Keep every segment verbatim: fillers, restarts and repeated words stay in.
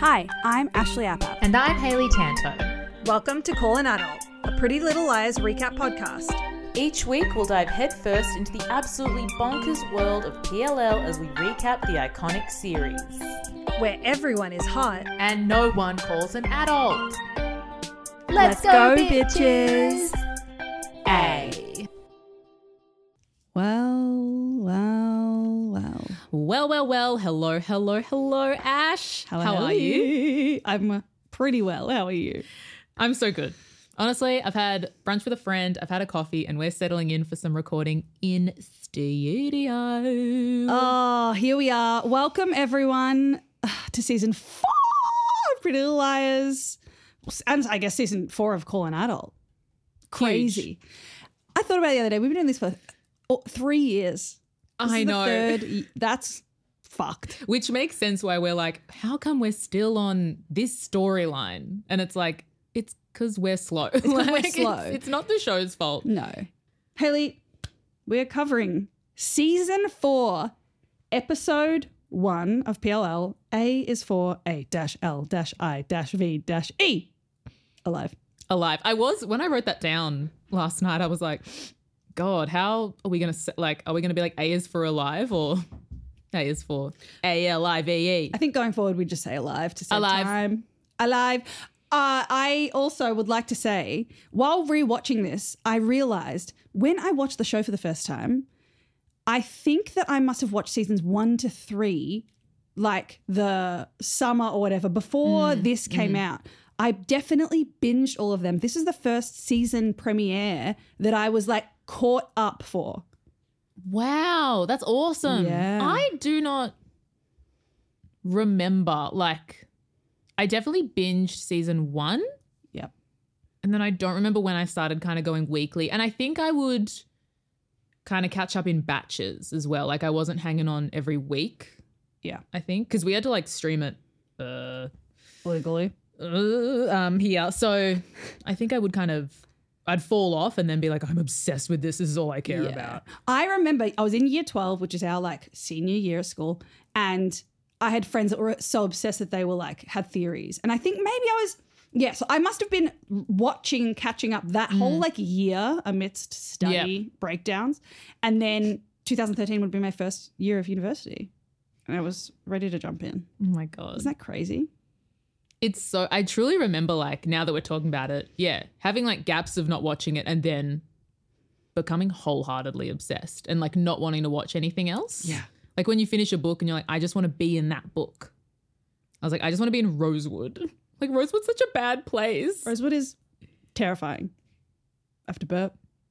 Hi, I'm Ashley Appap. And I'm Hayley Tanto. Welcome to Call an Adult, a Pretty Little Liars recap podcast. Each week we'll dive headfirst into the absolutely bonkers world of P L L as we recap the iconic series. Where everyone is hot. And no one calls an adult. Let's, Let's go, go, bitches! A. Well, well, well. Well, well, well. Hello, hello, hello, Ash. Hello, How are you? I'm uh, pretty well. How are you? I'm so good. Honestly, I've had brunch with a friend, I've had a coffee, and we're settling in for some recording in studio. Oh, here we are. Welcome, everyone, to season four of Pretty Little Liars. And I guess season four of Call an Adult. Crazy. Huge. I thought about it the other day. We've been doing this for oh, three years. This I is know. The third, that's fucked. Which makes sense why we're like, how come we're still on this storyline? And it's like, it's because we're slow. It's like, we're slow. It's, it's not the show's fault. No. Hayley, we're covering season four, episode one of P L L. A is for A dash L dash I dash V dash E. Alive. Alive. I was, when I wrote that down last night, I was like, God, how are we going to, like, are we going to be like A is for alive or A is for A L I V E? I think going forward, we just say alive to save alive. time. Alive. Uh, I also would like to say, while rewatching this, I realised when I watched the show for the first time, I think that I must have watched seasons one to three, like the summer or whatever, before mm, this came mm. out. I definitely binged all of them. This is the first season premiere that I was like caught up for. Wow, that's awesome. Yeah. I do not remember, like, I definitely binged season one. Yep. And then I don't remember when I started kind of going weekly. And I think I would kind of catch up in batches as well. Like I wasn't hanging on every week. Yeah. I think because we had to like stream it uh, legally uh, um, here. So I think I would kind of, I'd fall off and then be like, I'm obsessed with this. This is all I care yeah. about. I remember I was in year twelve, which is our like senior year of school. And I had friends that were so obsessed that they were like, had theories. And I think maybe I was, yeah, so I must have been watching, catching up that mm. whole like year amidst study yep. breakdowns. And then two thousand thirteen would be my first year of university. And I was ready to jump in. Oh my God. Isn't that crazy? It's so, I truly remember like now that we're talking about it, yeah, having like gaps of not watching it and then becoming wholeheartedly obsessed and like not wanting to watch anything else. Yeah. Like when you finish a book and you're like, I just want to be in that book. I was like, I just want to be in Rosewood. Like Rosewood's such a bad place. Rosewood is terrifying. I have to burp.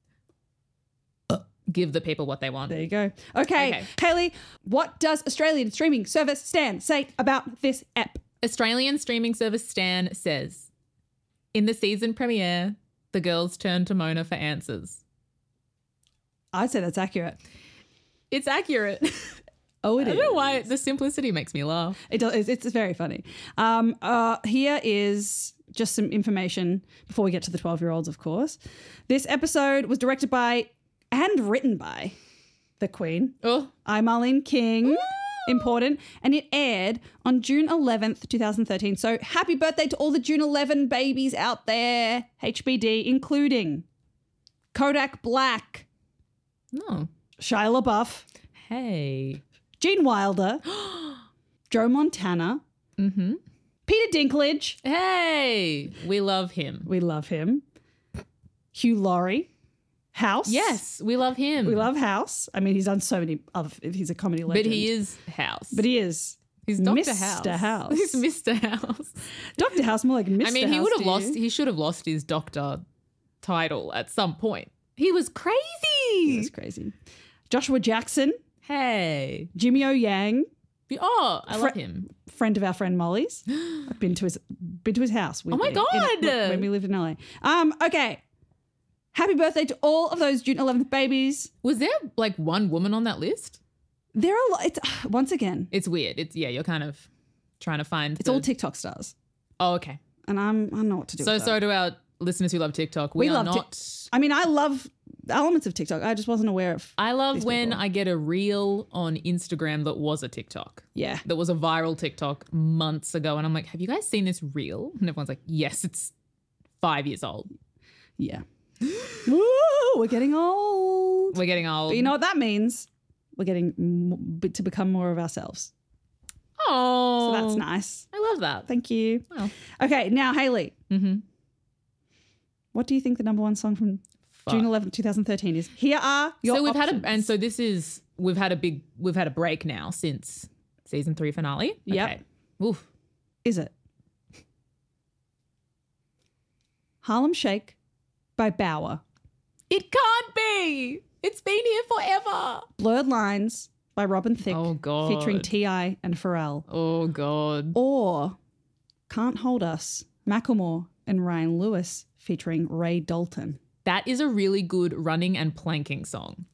Give the people what they want. There you go. Okay. okay. Hayley, what does Australian streaming service Stan say about this app? Australian streaming service Stan says, in the season premiere, the girls turn to Mona for answers. I'd say that's accurate. It's accurate. Oh, it I is. I don't know why the simplicity makes me laugh. It does. It's very funny. Um, uh, here is just some information before we get to the twelve-year-olds, of course. This episode was directed by and written by the Queen. Oh. I'm Marlene King. Ooh. Important. And it aired on June eleventh, twenty thirteen. So happy birthday to all the June eleventh babies out there. H B D, including Kodak Black. No. Shia LaBeouf. Hey. Gene Wilder. Joe Montana. Mm-hmm. Peter Dinklage. Hey. We love him. We love him. Hugh Laurie. House. Yes, we love him. We love House. I mean, he's done so many other, he's a comedy legend. But he is House. But he is. He's Doctor Mister House. House. He's Mister House. Doctor House, more like Mister House. I mean, he would have to lost, you. he should have lost his doctor title at some point. He was crazy. He was crazy. Joshua Jackson. Hey. Jimmy O Yang. Oh, I Fri- love him. Friend of our friend Molly's. I've been to his been to his house. Oh my in, God. in, when we lived in L A. Um, okay. Happy birthday to all of those June eleventh babies. Was there like one woman on that list? There are a lot. It's, once again. It's weird. It's yeah, you're kind of trying to find. It's the... all TikTok stars. Oh, okay. And I'm I don't know what to do so, with that. So to our listeners who love TikTok, we, we are love not. T- I mean, I love elements of TikTok. I just wasn't aware of. I love these when people. I get a reel on Instagram that was a TikTok. Yeah. That was a viral TikTok months ago. And I'm like, have you guys seen this reel? And everyone's like, yes, it's five years old. Yeah. Woo, we're getting old. We're getting old. But you know what that means? We're getting m- to become more of ourselves. Oh. So that's nice. I love that. Thank you. Wow. Okay, now Hayley. Mm-hmm. What do you think the number one song from Fuck. June eleventh, twenty thirteen is? Here are your So we've options. had a, and so this is, we've had a big, we've had a break now since season three finale. Yep. Okay. Oof. Is it Harlem Shake by Bauer, It can't be. It's been here forever. Blurred Lines by Robin Thicke Oh, God. featuring T I and Pharrell, Oh, God. or Can't Hold Us, Macklemore and Ryan Lewis featuring Ray Dalton. That is a really good running and planking song.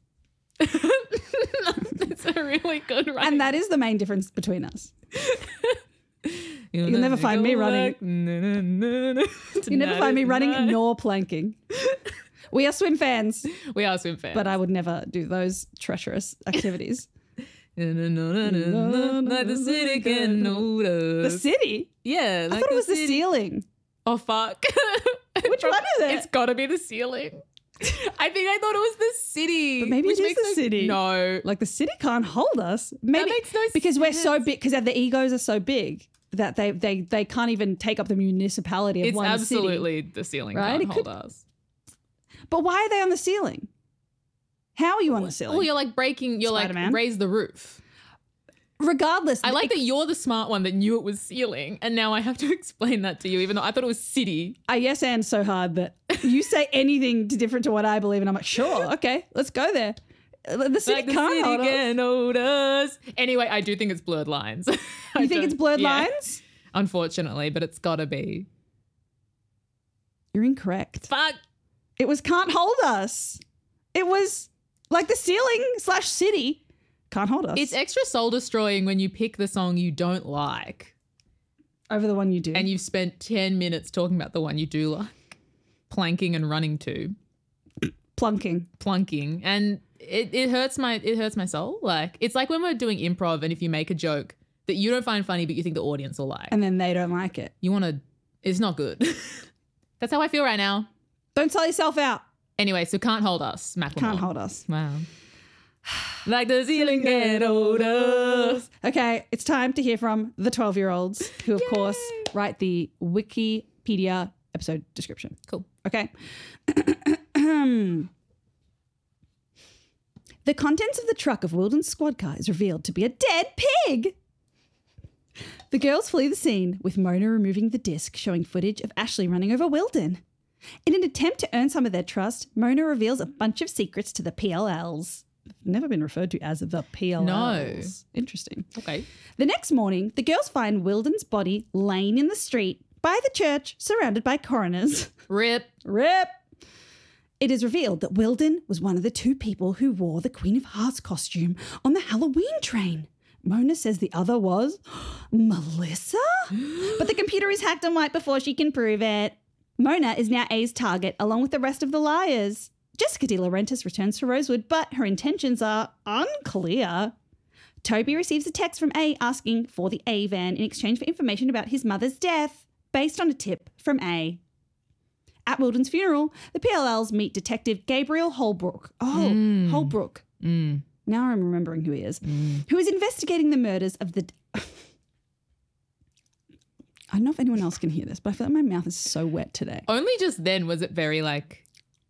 It's a really good running. And that is the main difference between us. You'll never find me running. You never find me running nor planking. We are swim fans, We are swim fans. but I would never do those treacherous activities. Like the city can know The us. city? Yeah. I thought it was the ceiling. Oh, fuck. Which one is it? It's got to be the ceiling. I think I thought it was the city. But maybe which it is makes the no- city. No. Like the city can't hold us. Maybe makes no because we're so sense. big, because the egos are so big that they they they can't even take up the municipality of It's one city. absolutely the ceiling Right? can't It hold could- us. But why are they on the ceiling? How are you on the ceiling? Oh, you're like breaking, you're Spider-Man? like raise the roof. Regardless, I like it- that you're the smart one that knew it was ceiling, and now I have to explain that to you, even though I thought it was city. I yes and so hard that you say anything to different to what I believe, and I'm like, sure, okay, let's go there. Uh, The city Like the can't city hold us. can hold us. Anyway, I do think it's blurred lines. You think it's blurred lines? Unfortunately, but it's got to be. You're incorrect. Fuck. It was Can't Hold Us. It was like the ceiling slash city can't hold us. It's extra soul destroying when you pick the song you don't like over the one you do. and you've spent ten minutes talking about the one you do like, planking and running to, plunking. plunking, and it, it hurts my it hurts my soul. Like it's like when we're doing improv and if you make a joke that you don't find funny but you think the audience will like, And then they don't like it. you want to. It's not good. That's how I feel right now. Don't sell yourself out. Anyway, so Can't Hold Us, Macklemore. Can't hold us. Wow. Like the ceiling can't hold us. Okay, it's time to hear from the twelve-year-olds who, of course, write the Wikipedia episode description. Cool. Okay. The contents of the truck of Wilden's squad car is revealed to be a dead pig. The girls flee the scene, with Mona removing the disc showing footage of Ashley running over Wilden. In an attempt to earn some of their trust, Mona reveals a bunch of secrets to the P L Ls. Never been referred to as the P L Ls. No. Interesting. Okay. The next morning, the girls find Wilden's body laying in the street by the church, surrounded by coroners. Rip. Rip! It is revealed that Wilden was one of the two people who wore the Queen of Hearts costume on the Halloween train. Mona says the other was Melissa? But the computer is hacked and wiped before she can prove it. Mona is now A's target, along with the rest of the liars. Jessica De Laurentiis returns to Rosewood, but her intentions are unclear. Toby receives a text from A asking for the A van in exchange for information about his mother's death, based on a tip from A. At Wilden's funeral, the P L Ls meet Detective Gabriel Holbrook. Oh, Mm. Holbrook. Mm. Now I'm remembering who he is. Mm. Who is investigating the murders of the... I don't know if anyone else can hear this, but I feel like my mouth is so wet today. Only just then was it very like.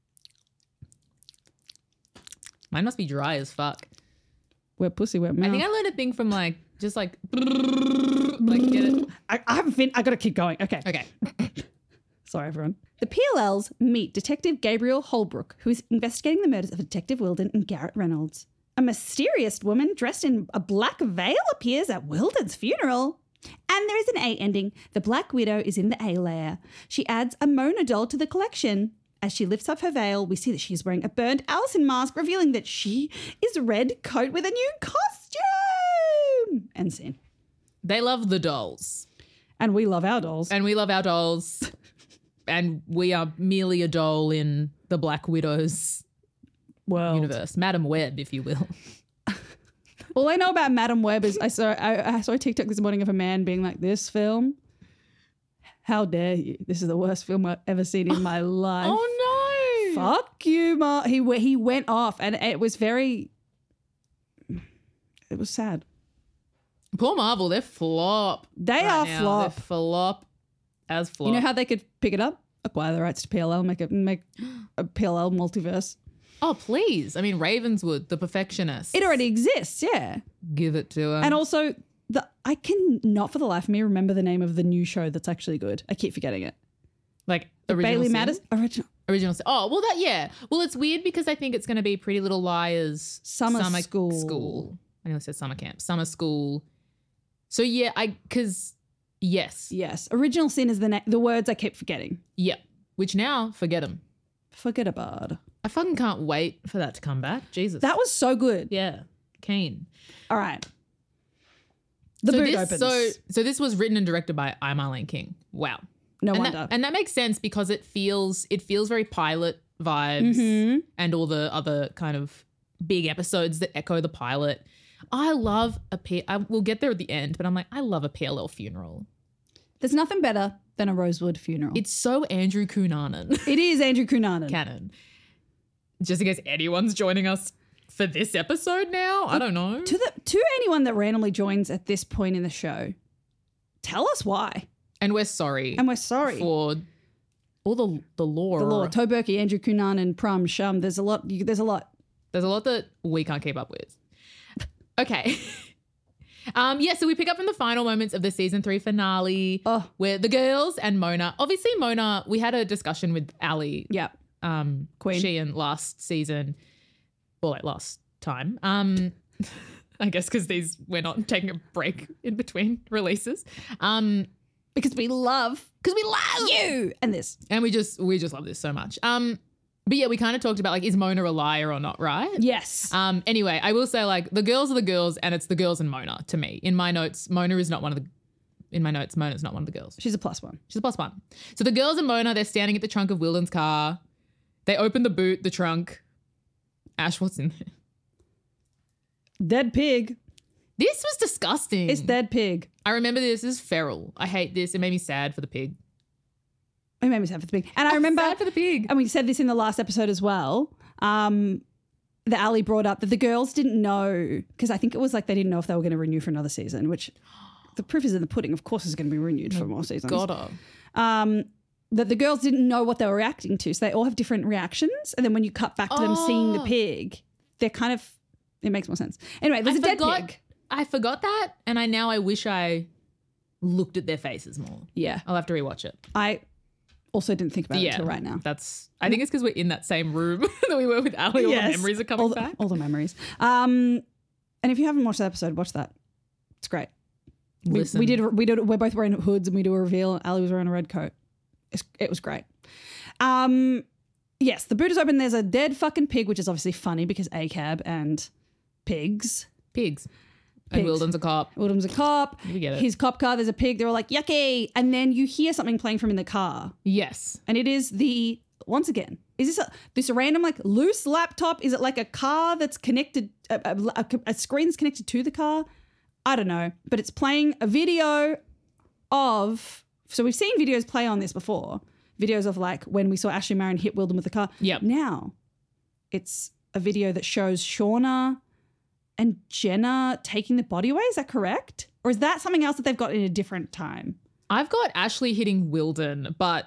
Mine must be dry as fuck. Wet pussy, wet mouth. I think I learned a thing from like just like like get it. I, I haven't fin- I got to keep going. Okay. Okay. Sorry, everyone. The P L Ls meet Detective Gabriel Holbrook, who is investigating the murders of Detective Wilden and Garrett Reynolds. A mysterious woman dressed in a black veil appears at Wilden's funeral. And there is an A ending. The Black Widow is in the A layer. She adds a Mona doll to the collection. As she lifts up her veil, we see that she is wearing a burned Allison mask, revealing that she is Red Coat with a new costume. End scene. They love the dolls. And we love our dolls. And we love our dolls. And we are merely a doll in the Black Widow's world. universe. Madam Web, if you will. All I know about Madam Web is I saw I, I saw a TikTok this morning of a man being like, "This film, how dare you? This is the worst film I've ever seen in my life." Oh, no. Fuck you, Mar. He w- he went off, and it was very. It was sad. Poor Marvel, they're flop. They right are now. flop. They're flop as flop. You know how they could pick it up? Acquire the rights to P L L, make it make a P L L multiverse. Oh, please. I mean, Ravenswood, the perfectionist. It already exists, yeah. Give it to them. And also, the I can not for the life of me remember the name of the new show that's actually good. I keep forgetting it. like, original Bailey Sin? Matters original Original Sin. Oh, well, that, yeah. Well, it's weird because I think it's going to be Pretty Little Liars Summer School. School. I nearly said summer camp. Summer school. So, yeah, I, because, yes. Yes, Original Sin is the na- the words I keep forgetting. Yeah. Which now, forget them. Forget about it. I fucking can't wait for that to come back. Jesus. That was so good. yeah. Keen. All right. The so boot this, opens. So, so this was written and directed by I. Marlene King. Wow. no and wonder. That, and that makes sense because it feels it feels very pilot vibes Mhm. and all the other kind of big episodes that echo the pilot. I love a P. I, we'll get there at the end, but I'm like, I love a P L L funeral. There's nothing better than a Rosewood funeral. It's so Andrew Cunanan it is Andrew Cunanan. canon. Just in case anyone's joining us for this episode now, I don't know. To the to anyone that randomly joins at this point in the show, tell us why, And we're sorry and we're sorry. for all the the lore. the law, Toe Berkey, Andrew Cunanan, Prum Shum. There's a lot. You, there's a lot. There's a lot that we can't keep up with. Okay. um, yeah, so we pick up from the final moments of the season three finale Oh. where the girls and Mona, obviously Mona, we had a discussion with Ali, Yeah. um, Queen. she and last season, or like last time. Um, I guess because these, we're not taking a break in between releases. Um, Because we love because we love you and this. and we just, we just love this so much. Um, but yeah, we kind of talked about like, is Mona a liar or not, right? Yes. Um, anyway, I will say like the girls are the girls and it's the girls and Mona to me. In my notes, Mona is not one of the, in my notes, Mona's not one of the girls. She's a plus one. She's a plus one. So the girls and Mona, they're standing at the trunk of Wilden's car. They open the boot, the trunk. Ash, what's in there? Dead pig. This was disgusting. It's dead pig. I remember this. This is feral. I hate this. It made me sad for the pig. It made me sad for the pig. And I remember, Sad for the pig. and we said this in the last episode as well, um, that Ali brought up that the girls didn't know, because I think it was like they didn't know if they were going to renew for another season, which the proof is in the pudding. Of course it's going to be renewed for more seasons. Gotta. Um, that the girls didn't know what they were reacting to. So they all have different reactions. And then when you cut back to them seeing the Oh. pig, they're kind of, it makes more sense. Anyway, there's I a dead forgot, pig. I forgot that. And I now I wish I looked at their faces more. Yeah. I'll have to rewatch it. I also didn't think about it until right now. That's. I think it's because we're in that same room that we were with Ali. All Yes. the memories are coming all the, back. All the memories. Um, and if you haven't watched that episode, watch that. It's great. We, Listen. we did. We did. We're both wearing hoods, and we do a reveal. Ali was wearing a red coat. It's, it was great. Um, yes, the boot is open. There's a dead fucking pig, which is obviously funny because A C A B and pigs. pigs. And Pigs. Wilden's a cop. Wilden's a cop. We get it. His cop car. There's a pig. They're all like yucky, and then you hear something playing from in the car, Yes. and it is the once again. Is this a, this random like loose laptop? Is it like a car that's connected? A, a, a, a screen that's connected to the car? I don't know, but it's playing a video of. So we've seen videos play on this before. Videos of like when we saw Ashley Marin hit Wilden with the car. Yep. Now, it's a video that shows Shauna and Jenna taking the body away. Is that correct? Or is that something else that they've got in a different time? I've got Ashley hitting Wilden, but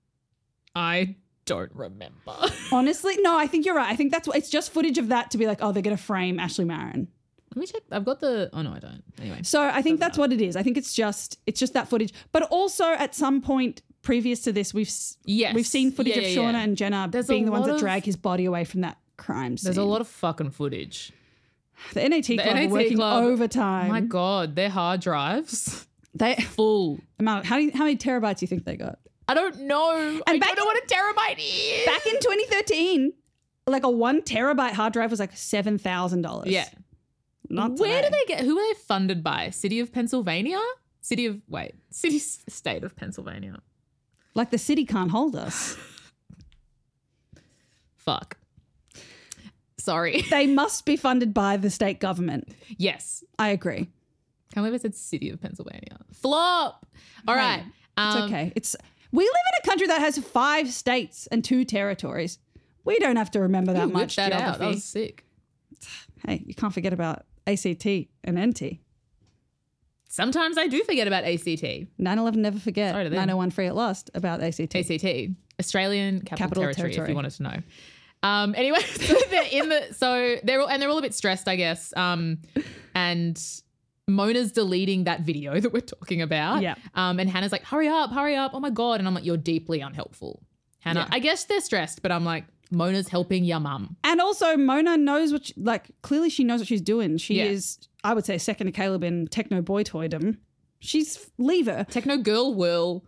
I don't remember. Honestly, no, I think you're right. I think that's what it's just footage of that to be like, oh, they're going to frame Ashley Marin. Let me check. I've got the. Oh no, I don't. Anyway. So I think that's what it is. I think it's just it's just that footage. But also at some point previous to this, we've s- Yes. we've seen footage Yeah, of yeah, Shauna yeah. and Jenna There's a being the ones lot that of- drag his body away from that crime scene. There's a lot of fucking footage. the N A T The club N A T are working club- overtime. My God, their hard drives They full. amount. How do you, how many terabytes do you think they got? I don't know. I back don't know what a terabyte is. Back in twenty thirteen, like a one terabyte hard drive was like seven thousand dollars. Yeah. Not Where do today. they get? Who are they funded by? City of Pennsylvania? City of wait, City State of Pennsylvania. Like the city can't hold us. Fuck. Sorry. They must be funded by the state government. Yes. I agree. Can't believe I said city of Pennsylvania. Flop. All Hey, right. It's Um, okay. It's we live in a country that has five states and two territories. We don't have to remember that you much whipped that geography. out. That was sick. Hey, you can't forget about A C T and N T. Sometimes I do forget about A C T. nine eleven never forget. Sorry to them. nine oh one free at last about A C T. A C T, Australian Capital, Capital Territory, if Territory. you wanted to know. Um, anyway, so they're in the so they're all and they're all a bit stressed, I guess. Um, and Mona's deleting that video that we're talking about. Yeah. Um, and Hannah's like, "Hurry up, hurry up! Oh my god!" And I'm like, "You're deeply unhelpful, Hannah." Yeah. I guess they're stressed, but I'm like, Mona's helping your mum. And also Mona knows what, she, like, clearly she knows what she's doing. She Yeah. is, I would say, second to Caleb in techno boy toydom. She's, leave her. Techno girl whirl.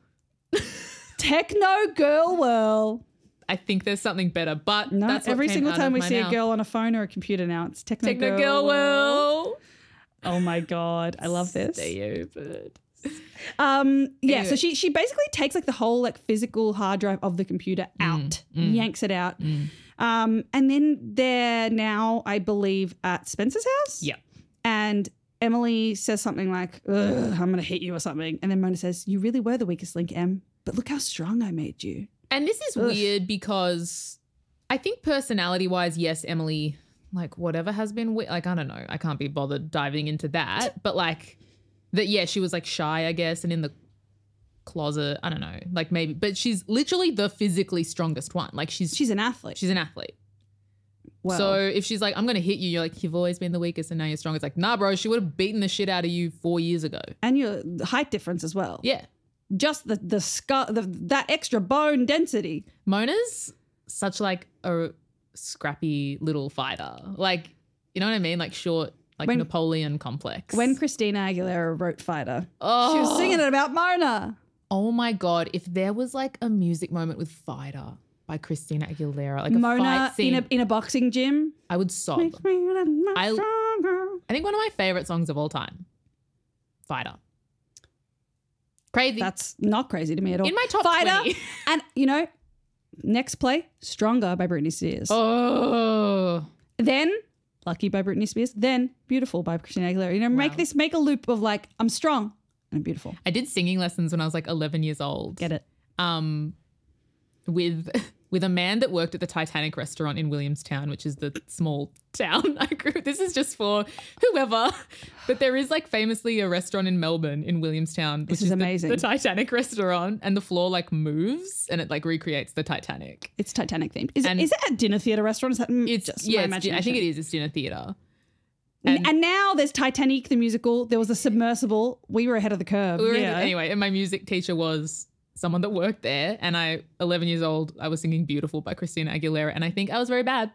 Techno girl whirl. I think there's something better, but No, that's what every came single out time of we my see mouth. a girl on a phone or a computer now, it's techno, Techno girl, girl whirl. Oh my God. I love this. Stupid. Um, yeah, Anyway. so she she basically takes like the whole like physical hard drive of the computer out, yanks it out. Um, and then they're now, I believe, at Spencer's house. Yeah. And Emily says something like, "Ugh, I'm going to hit you or something." And then Mona says, "You really were the weakest link, Em, but look how strong I made you." And this is Ugh. weird because I think personality wise, yes, Emily, like whatever has been, we- like, I don't know, I can't be bothered diving into that. But like that, yeah, she was like shy, I guess, and in the closet, I don't know, like maybe, but she's literally the physically strongest one. Like she's, she's, She's an athlete. she's an athlete. well, So if she's like, I'm going to hit you, you're like, you've always been the weakest and now you're strong. It's like, nah, bro, she would have beaten the shit out of you four years ago. and your height difference as well. Yeah. Just the the skull, the, that extra bone density. Mona's such like a scrappy little fighter. Like, you know what I mean? Like short, like When- Napoleon complex. When Christina Aguilera wrote Fighter, oh, she was singing it about Mona. Oh my God. If there was like a music moment with Fighter by Christina Aguilera, like a Mona fight scene, in a in a boxing gym. I would sob. Makes me a little more I- stronger. I think one of my favorite songs of all time, Fighter. Crazy. That's not crazy to me at all. In my top Fighter, twenty. and you know, next play, Stronger by Britney Spears. Oh. Then Lucky by Britney Spears. Then Beautiful by Christina Aguilera. You know, make Wow. this, make a loop of like, I'm strong and I'm beautiful. I did singing lessons when I was like eleven years old. Get it? um, with with a man that worked at the Titanic restaurant in Williamstown, which is the small town I grew. This is just for whoever, but there is like famously a restaurant in Melbourne in Williamstown, which This is the- amazing. The, Titanic restaurant, and the floor like moves and it like recreates the Titanic. It's Titanic themed. Is, And- it, is it a dinner theater restaurant? Is that mm, It's just yeah, my it's, I think imagination? it is. It's dinner theater. And, and now there's Titanic the musical. There was a submersible. We were ahead of the curve. We were in yeah. the- anyway, and my music teacher was someone that worked there, and I, eleven years old, I was singing "Beautiful" by Christina Aguilera, and I think I was very bad.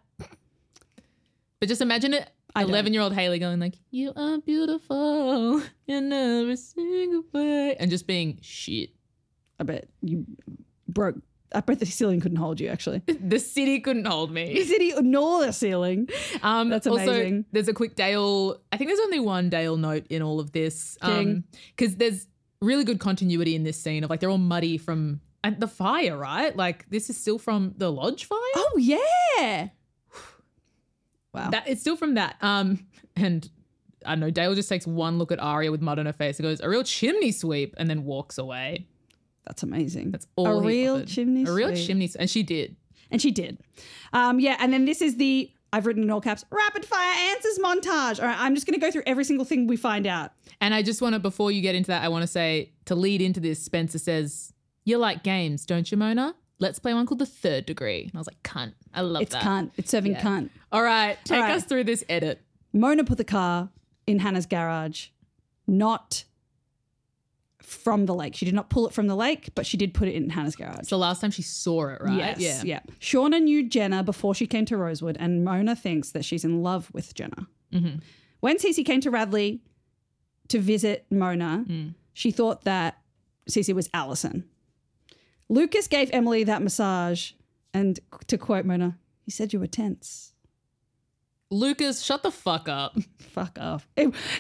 But just imagine it, I don't. eleven-year-old Haley going like, "You are beautiful in every single way," and just being shit. I bet you broke. I bet the ceiling couldn't hold you, actually. The city couldn't hold The me. city nor the ceiling. Um, That's also, amazing. there's a quick Dale. I think there's only one Dale note in all of this, Ding. because there's really good continuity in this scene of like they're all muddy from and the fire, right? Like this is still from the lodge fire. Oh, yeah. Wow. That it's still from that. Um, and I don't know. Dale just takes one look at Arya with mud on her face and goes, "A real chimney sweep," and then walks away. That's amazing. That's all. A he real offered. chimney A real sweep. chimney, s- and she did. And she did. Um, yeah, and then this is the, I've written in all caps, rapid fire answers montage. All right, I'm just going to go through every single thing we find out. And I just want to, before you get into that, I want to say, to lead into this, Spencer says, "You like games, don't you, Mona? Let's play one called The Third Degree." And I was like, cunt. I love It's that. cunt. It's serving Yeah. cunt. All right, take All right. us through this edit. Mona put the car in Hannah's garage, not from the lake. She did not pull it from the lake, but she did put it in Hannah's garage. It's the last time she saw it, right? Yes, Yeah. yeah. Shauna knew Jenna before she came to Rosewood, and Mona thinks that she's in love with Jenna. Mhm. When Cece came to Radley to visit Mona, Mm. she thought that Cece was Allison. Lucas gave Emily that massage, and to quote Mona, he said you were tense. Lucas, shut the fuck up. Fuck off. It-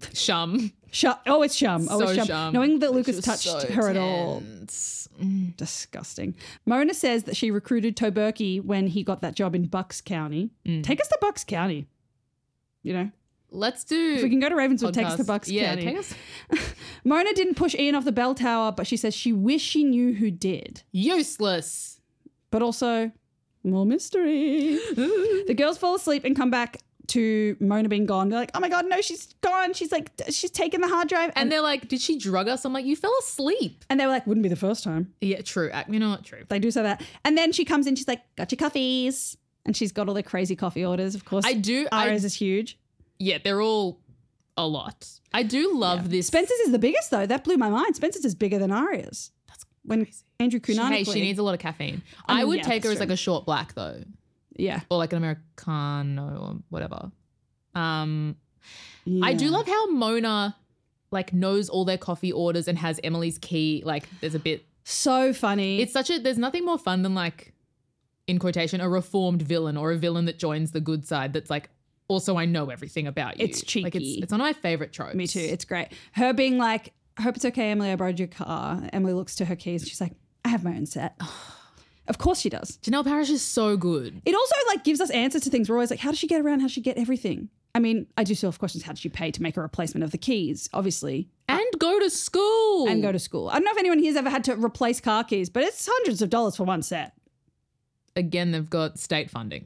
Shum. Shum. Oh, it's Shum. Oh, So it's Shum. Shum. Knowing that She Lucas was touched so her at all. tense. Mm. Disgusting. Mona says that she recruited Toberky when he got that job in Bucks County. Mm. Take us to Bucks County. You know, Let's do. if we can go to Ravenswood, take us to podcast. Bucks yeah, County. take us. Mona didn't push Ian off the bell tower, but she says she wished she knew who did. Useless. But also, more mystery. The girls fall asleep and come back to Mona being gone. They're like, oh my God, no, she's gone. She's like, she's taken the hard drive. And they're like, did she drug us? I'm like, you fell asleep. And they were like, wouldn't be the first time. Yeah, true. Ac- You know what? True. They do say that. And then she comes in, she's like, got your coffees. And she's got all the crazy coffee orders, of course. I do. I, Aria's is huge. yeah, they're all a lot. I do love this. Spencer's is the biggest, though. That blew my mind. Spencer's is bigger than Aria's. That's When crazy. Andrew She, Cunanically. hey, she needs a lot of caffeine. I I, mean, would yeah, take her that's as like true. a short black though, Yeah. or like an Americano or whatever. Um, yeah. I do love how Mona like knows all their coffee orders and has Emily's key. Like, there's a bit. So funny. It's such a. There's nothing more fun than like, in quotation, a reformed villain or a villain that joins the good side. That's like, also I know everything about you. It's Like, cheeky. it's, it's one of my favorite tropes. Me too. It's great. Her being like, I hope it's okay, Emily, I borrowed your car. Emily looks to her keys and she's like, I have my own set. Of course she does. Janelle Parrish is so good. It also like gives us answers to things. We're always like, how does she get around? How does she get everything? I mean, I do still have questions. How did she pay to make a replacement of the keys? Obviously. And go to school. And go to school. I don't know if anyone here's ever had to replace car keys, but it's hundreds of dollars for one set. Again, they've got state funding.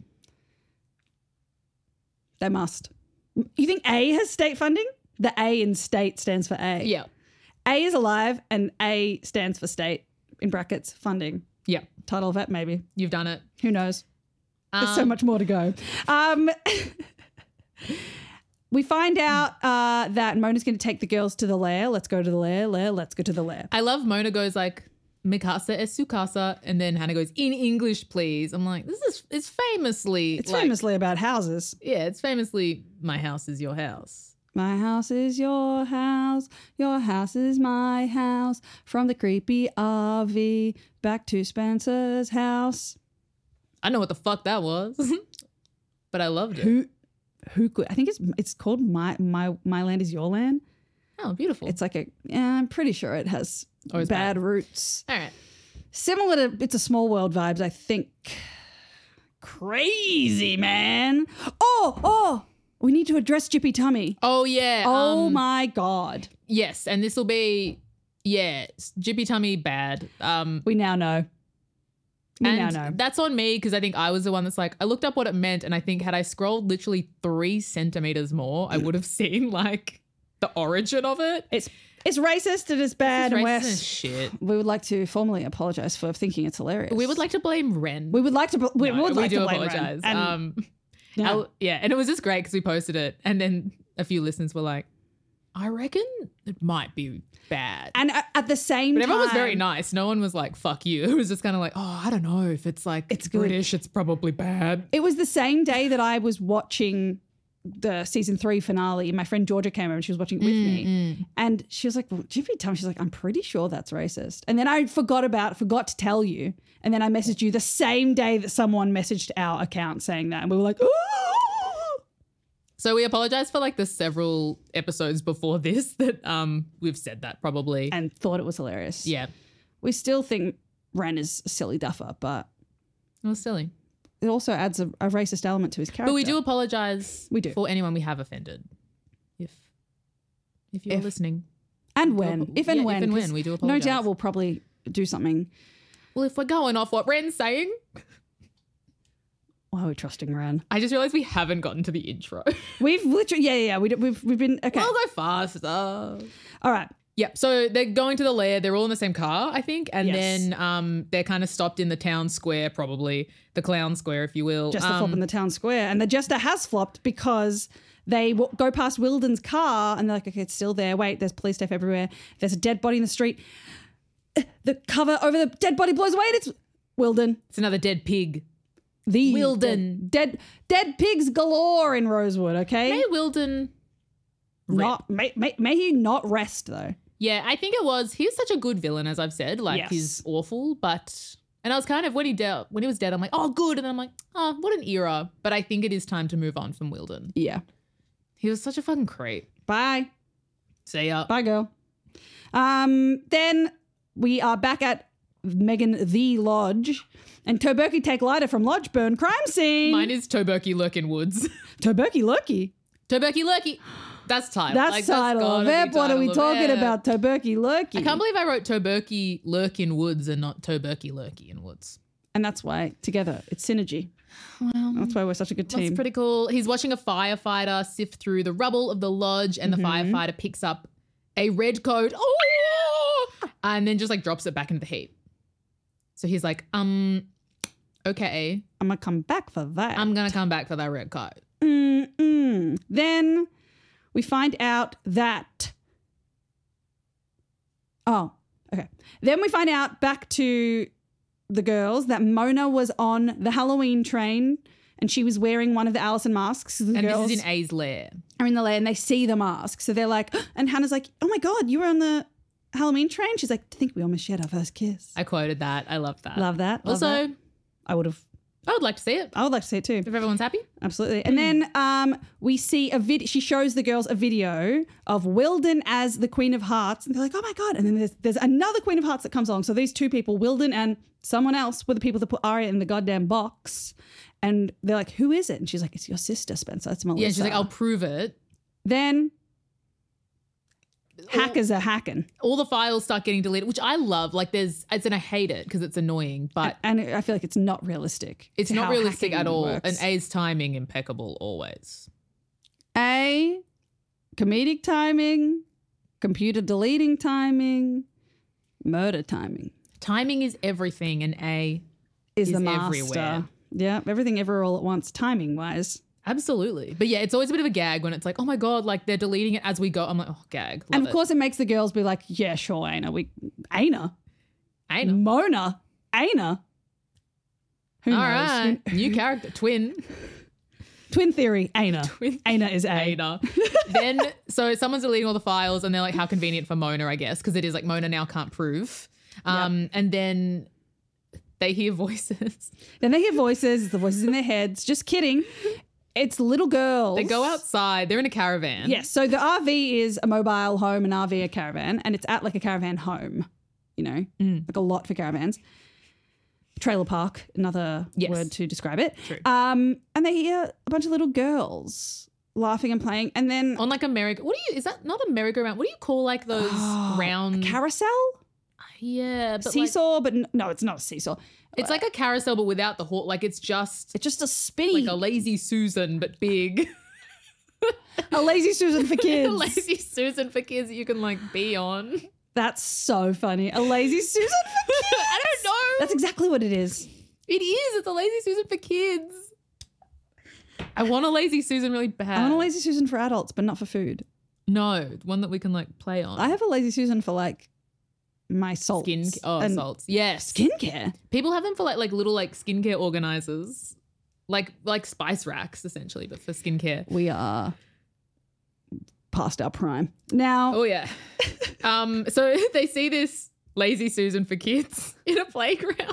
They must. You think A has state funding? The A in state stands for A. Yeah. A is alive and A stands for state, in brackets, funding. Yeah. Title of it, maybe. You've done it. Who knows? There's so Um, much more to go. Um, we find out uh, that Mona's going to take the girls to the lair. Let's go to the lair. Lair, let's go to the lair. I love Mona goes like, Mikasa es su casa, and then Hannah goes, in English, please. I'm like, this is, it's famously. It's like- famously about houses. Yeah, it's famously, my house is your house. My house is your house. Your house is my house. From the creepy R V back to Spencer's house. I know what the fuck that was, but I loved it. Who, who could? I think it's it's called my my my land is your land. Oh, beautiful. It's like a. Yeah, I'm pretty sure it has Oh, it's bad bad. roots. All right. Similar to It's a Small World vibes, I think. Crazy, man. Oh, oh, we need to address Jippy Tummy. Oh, yeah. Oh um, my God. Yes, and this will be, yeah, Jippy Tummy bad. Um, We now know. We and now know. that's on me because I think I was the one that's like, I looked up what it meant and I think had I scrolled literally three centimeters more, I would have seen like the origin of it. It's it's racist, it is bad, This and is we're, racist as shit. we would like to formally apologise for thinking it's hilarious. We would like to blame Ren. We would like to. We No, would we like do to blame apologize. Ren. And, Um, yeah. Our- yeah, and it was just great because we posted it, and then a few listeners were like, "I reckon it might be bad." and at at the same But time, everyone was very nice. No one was like, "Fuck you." It was just kind of like, "Oh, I don't know if it's like It's good. British. It's probably bad." It was the same day that I was watching the season three finale. My friend Georgia came over and she was watching it with me. And she was like, well, Jippy Tummy. She's like, I'm pretty sure that's racist. And then I forgot about, forgot to tell you. And then I messaged you the same day that someone messaged our account saying that. And we were like, oh. So we apologize for like the several episodes before this that um we've said that probably. And thought it was hilarious. Yeah, We still think Ren is a silly duffer, but it was silly. it also adds a, a racist element to his character. But we do apologize. We do. for anyone we have offended. If if you're If- listening, And when. If and Yeah, when. if and 'cause when, we do No apologise. doubt we'll probably do something. well, if we're going off what Ren's saying, Why are we trusting Ren? I just realized we haven't gotten to the intro. We've literally, yeah, yeah, yeah. We, we've, we've been, okay. We'll go faster. All right. Yep. So they're going to the lair. They're all in the same car, I think, and Yes. then um, they're kind of stopped in the town square, probably the clown square, if you will. Jester um, flop in the town square. And the Jester has flopped because they w- go past Wilden's car and they're like, okay, it's still there. Wait, there's police stuff everywhere. There's a dead body in the street. The cover over the dead body blows away and it's Wilden. It's another dead pig. The Wilden. Dead, dead pigs galore in Rosewood, okay? May Wilden. not, may, may, may he not rest though. Yeah, I think it was. He's such a good villain, as I've said. Like Yes. he's awful, but and I was kind of when he dead when he was dead, I'm like, oh, good, and then I'm like, oh, what an era. But I think it is time to move on from Wilden. Yeah. He was such a fucking creep. Bye. See ya. Bye, girl. Um, then we are back at Megan the Lodge, and Toberky take lighter from Lodge burn crime scene. Mine is Toberky Lurkin Woods. Toberky Lurky. Toberky Lurky. That's title. That's like, title gotta of be it. What are we title of talking it. about? Toberky Lurky. I can't believe I wrote Toberky Lurkin Woods and not Toberky Lurky Woods. And that's why together it's synergy. Well, That's why we're such a good that's team. pretty cool. He's watching a firefighter sift through the rubble of the lodge, and the Mm-hmm. firefighter picks up a red coat. Oh! And then just like drops it back into the heap. So he's like, um, okay, I'm gonna come back for that. I'm going to come back for that red coat. Mm-mm. Then we find out that. Oh, okay. Then we find out back to the girls that Mona was on the Halloween train and she was wearing one of the Allison masks. The And girls this is in A's lair. are in the lair and they see the mask. So they're like, and Hannah's like, oh my God, you were on the Halloween train? She's like, to think we almost shared our first kiss. I quoted that. I love that. Love that. Love Also, that. I would have, I would like to see it I would like to see it too. if everyone's happy. Absolutely. And then um, we see a video. She shows the girls a video of Wilden as the Queen of Hearts. And they're like, oh my God. And then there's, there's another Queen of Hearts that comes along. So these two people, Wilden and someone else, were the people that put Arya in the goddamn box. And they're like, who is it? And she's like, it's your sister, Spencer. It's Melissa. Yeah, she's like, I'll prove it. Then hackers are hacking. All the files start getting deleted, which I love. Like there's, it's, and I hate it because it's annoying, but And I feel like it's not realistic. it's to not how realistic hacking at all. works. And A's timing impeccable always. A, comedic timing, computer deleting timing, murder timing. Timing is everything, and A Is, is the master. everywhere. Yeah, everything ever all at once, timing wise. Absolutely. But yeah, it's always a bit of a gag when it's like, oh my God, like they're deleting it as we go. I'm like, oh, gag. Love And of it. course, it makes the girls be like, yeah, sure, Aina. We, Aina? I know. Mona? Aina? Who All knows? right. Who- New character, twin. Twin theory, Aina. Twin Aina is A. Ada. Then, so someone's deleting all the files and they're like, how convenient for Mona, I guess, because it is like Mona now can't prove. Um, And then they hear voices. Then they hear voices, the voices in their heads. Just kidding. It's little girls. They go outside. They're in a caravan. Yes. So the R V is a mobile home, an R V a caravan, and it's at like a caravan home, you know, Mm. like a lot for caravans. Trailer park, another Yes. word to describe it. True. Um, and they hear a bunch of little girls laughing and playing, and then On like a merry, what do you, is that not a merry-go-round? What do you call like those round? carousel, yeah. But like, seesaw, but n- no, it's not a seesaw. it's like a carousel, but without the horse. Like it's just It's just a spinny, like a lazy Susan, but big. a lazy Susan for kids. A lazy Susan for kids that you can like be on. That's so funny. A lazy Susan for kids. I don't know. That's exactly what it is. It is. It's a lazy Susan for kids. I want a lazy Susan really bad. I want a lazy Susan for adults, but not for food. No, one that we can like play on. I have a lazy Susan for like my salts. Skin. Oh, and salts. Yes. skincare. People have them for like like little like skincare organizers, like like spice racks essentially, but for skincare. We are past our prime now. Oh yeah. um. So they see this lazy Susan for kids in a playground.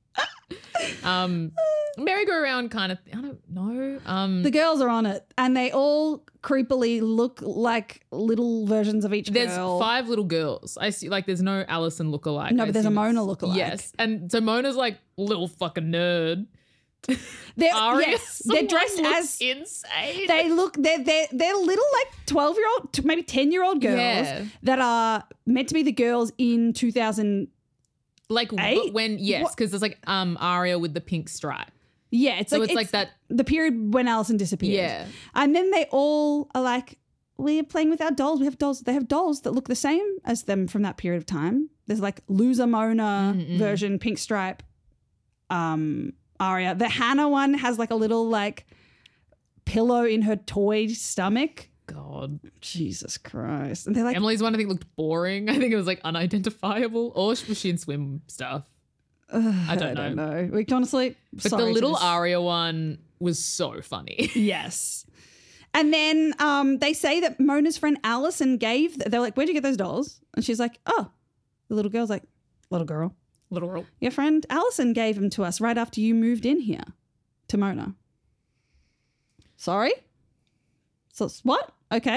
um, merry-go-round kind of. I don't know. Um, The girls are on it, and they all creepily look like little versions of each There's girl. five little girls. I see, like, there's no Alison lookalike. No, I but there's a assume Mona it's- lookalike. Yes, and so Mona's like little fucking nerd. They're, Arya, yes, they're someone dressed looks as insane. they look. They're they're they're little like twelve year old, maybe ten year old girls Yeah. that are meant to be the girls in two thousand. like Eight? but when yes, What? because there's like um Arya with the pink stripe. Yeah, it's So like it's like that. the period when Alison disappeared. Yeah. And then they all are like, we're playing with our dolls. We have dolls. They have dolls that look the same as them from that period of time. There's like loser Mona Mm-mm. version, pink stripe, um, Aria. The Hannah one has like a little like pillow in her toy stomach. God. Jesus Christ. And they're like, Emily's one I think looked boring. I think it was like unidentifiable. Or was she in swim stuff? "Ugh, I don't I don't know. know. We can honestly, But sorry the to little this- Arya one was so funny. Yes. And then um, they say that Mona's friend Alison gave, they're like, where'd you get those dolls? And she's like, oh, the little girl's like, little girl, Little girl. your friend Alison gave them to us right after you moved in here to Mona. Sorry? So what? Okay.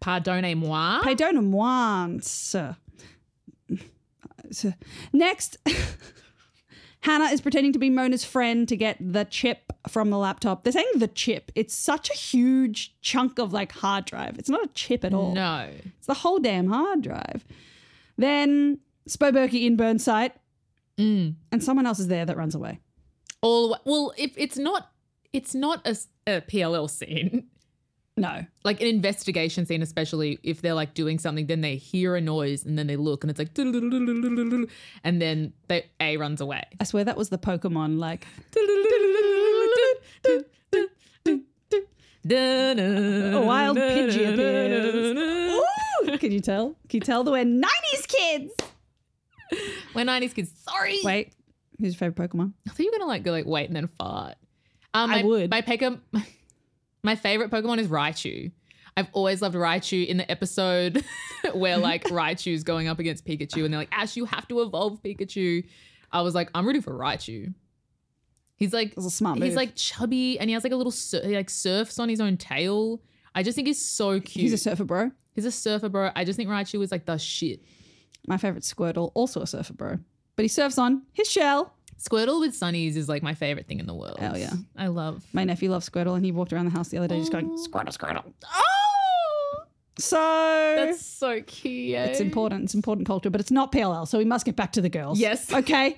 Pardonnez-moi. Pardonnez-moi. sir. So, next, Hannah is pretending to be Mona's friend to get the chip from the laptop. They're saying the chip. It's such a huge chunk of like hard drive. It's not a chip at all. No. It's the whole damn hard drive. Then Spo Berkey in Burnside, Mm. and someone else is there that runs away. All well, if it's not, it's not a, a P L L scene. No. Like an investigation scene, especially if they're like doing something, then they hear a noise and then they look and it's like, and then they A runs away. I swear that was the Pokemon like. A wild Pidgey appears. Ooh, can you tell? Can you tell that we're nineties kids? We're nineties kids. Sorry. Wait, who's your favorite Pokemon? I thought you were gonna like go like wait and then fart. Um, I my, would. My Pekka, my favorite Pokemon is Raichu. I've always loved Raichu. In the episode where like Raichu's going up against Pikachu and they're like, Ash, you have to evolve Pikachu. I was like, I'm rooting for Raichu. He's like, That's a smart move. he's like chubby and he has like a little, sur- he like surfs on his own tail. I just think he's so cute. He's a surfer bro. He's a surfer, bro. I just think Raichu is like the shit. My favorite Squirtle, also a surfer bro, but he surfs on his shell. Squirtle with Sunnies is like my favorite thing in the world. Hell yeah. I love. My nephew loves Squirtle, and he walked around the house the other day just going Squirtle, Squirtle. Oh, So that's so cute. it's important. It's important culture, but it's not P L L, so we must get back to the girls. Yes. Okay.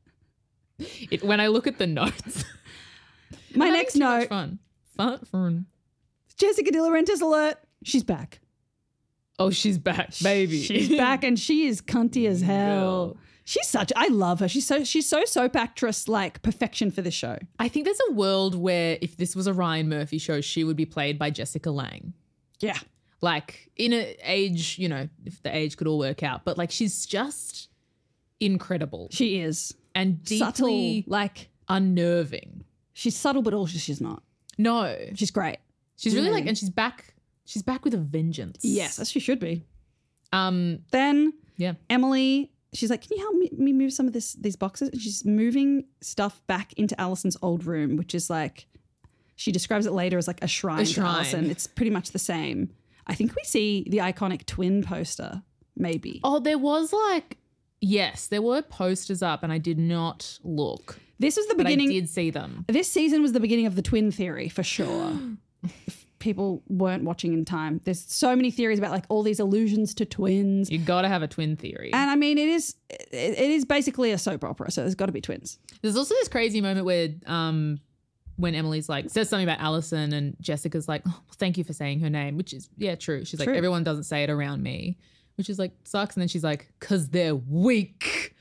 It, when I look at the notes, My I'm next having too much note: fun. Fun, fun. Jessica De Laurentiis alert. She's back. Oh, she's back, baby. She's back, and she is cunty as hell. Girl. She's such. I love her. She's so. She's so soap actress like perfection for this show. I think there's a world where if this was a Ryan Murphy show, she would be played by Jessica Lange. Yeah. Like in an age, you know, if the age could all work out, but like she's just incredible She is and deeply subtle. Like unnerving. she's subtle, but also she's not. No, She's great. she's really Yeah. like, and she's back. She's back with a vengeance. Yes, as she should be. Um. Then Yeah. Emily, she's like, "Can you help me, me move some of this these boxes?" And she's moving stuff back into Alison's old room, which is like, she describes it later as like a shrine, A to shrine. Alison. It's pretty much the same. I think we see the iconic twin poster, maybe. Oh, there was like, yes, there were posters up, and I did not look, This was the but beginning. I did see them. This season was the beginning of the twin theory for sure. If people weren't watching in time, there's so many theories about like all these allusions to twins. You got to have a twin theory. And I mean, it is it, it is basically a soap opera, so there's got to be twins. There's also this crazy moment where um when Emily's like says something about Alison and Jessica's like, oh, well, thank you for saying her name, which is yeah, true. She's True. like, everyone doesn't say it around me, which is like sucks. And then she's like, cause they're weak.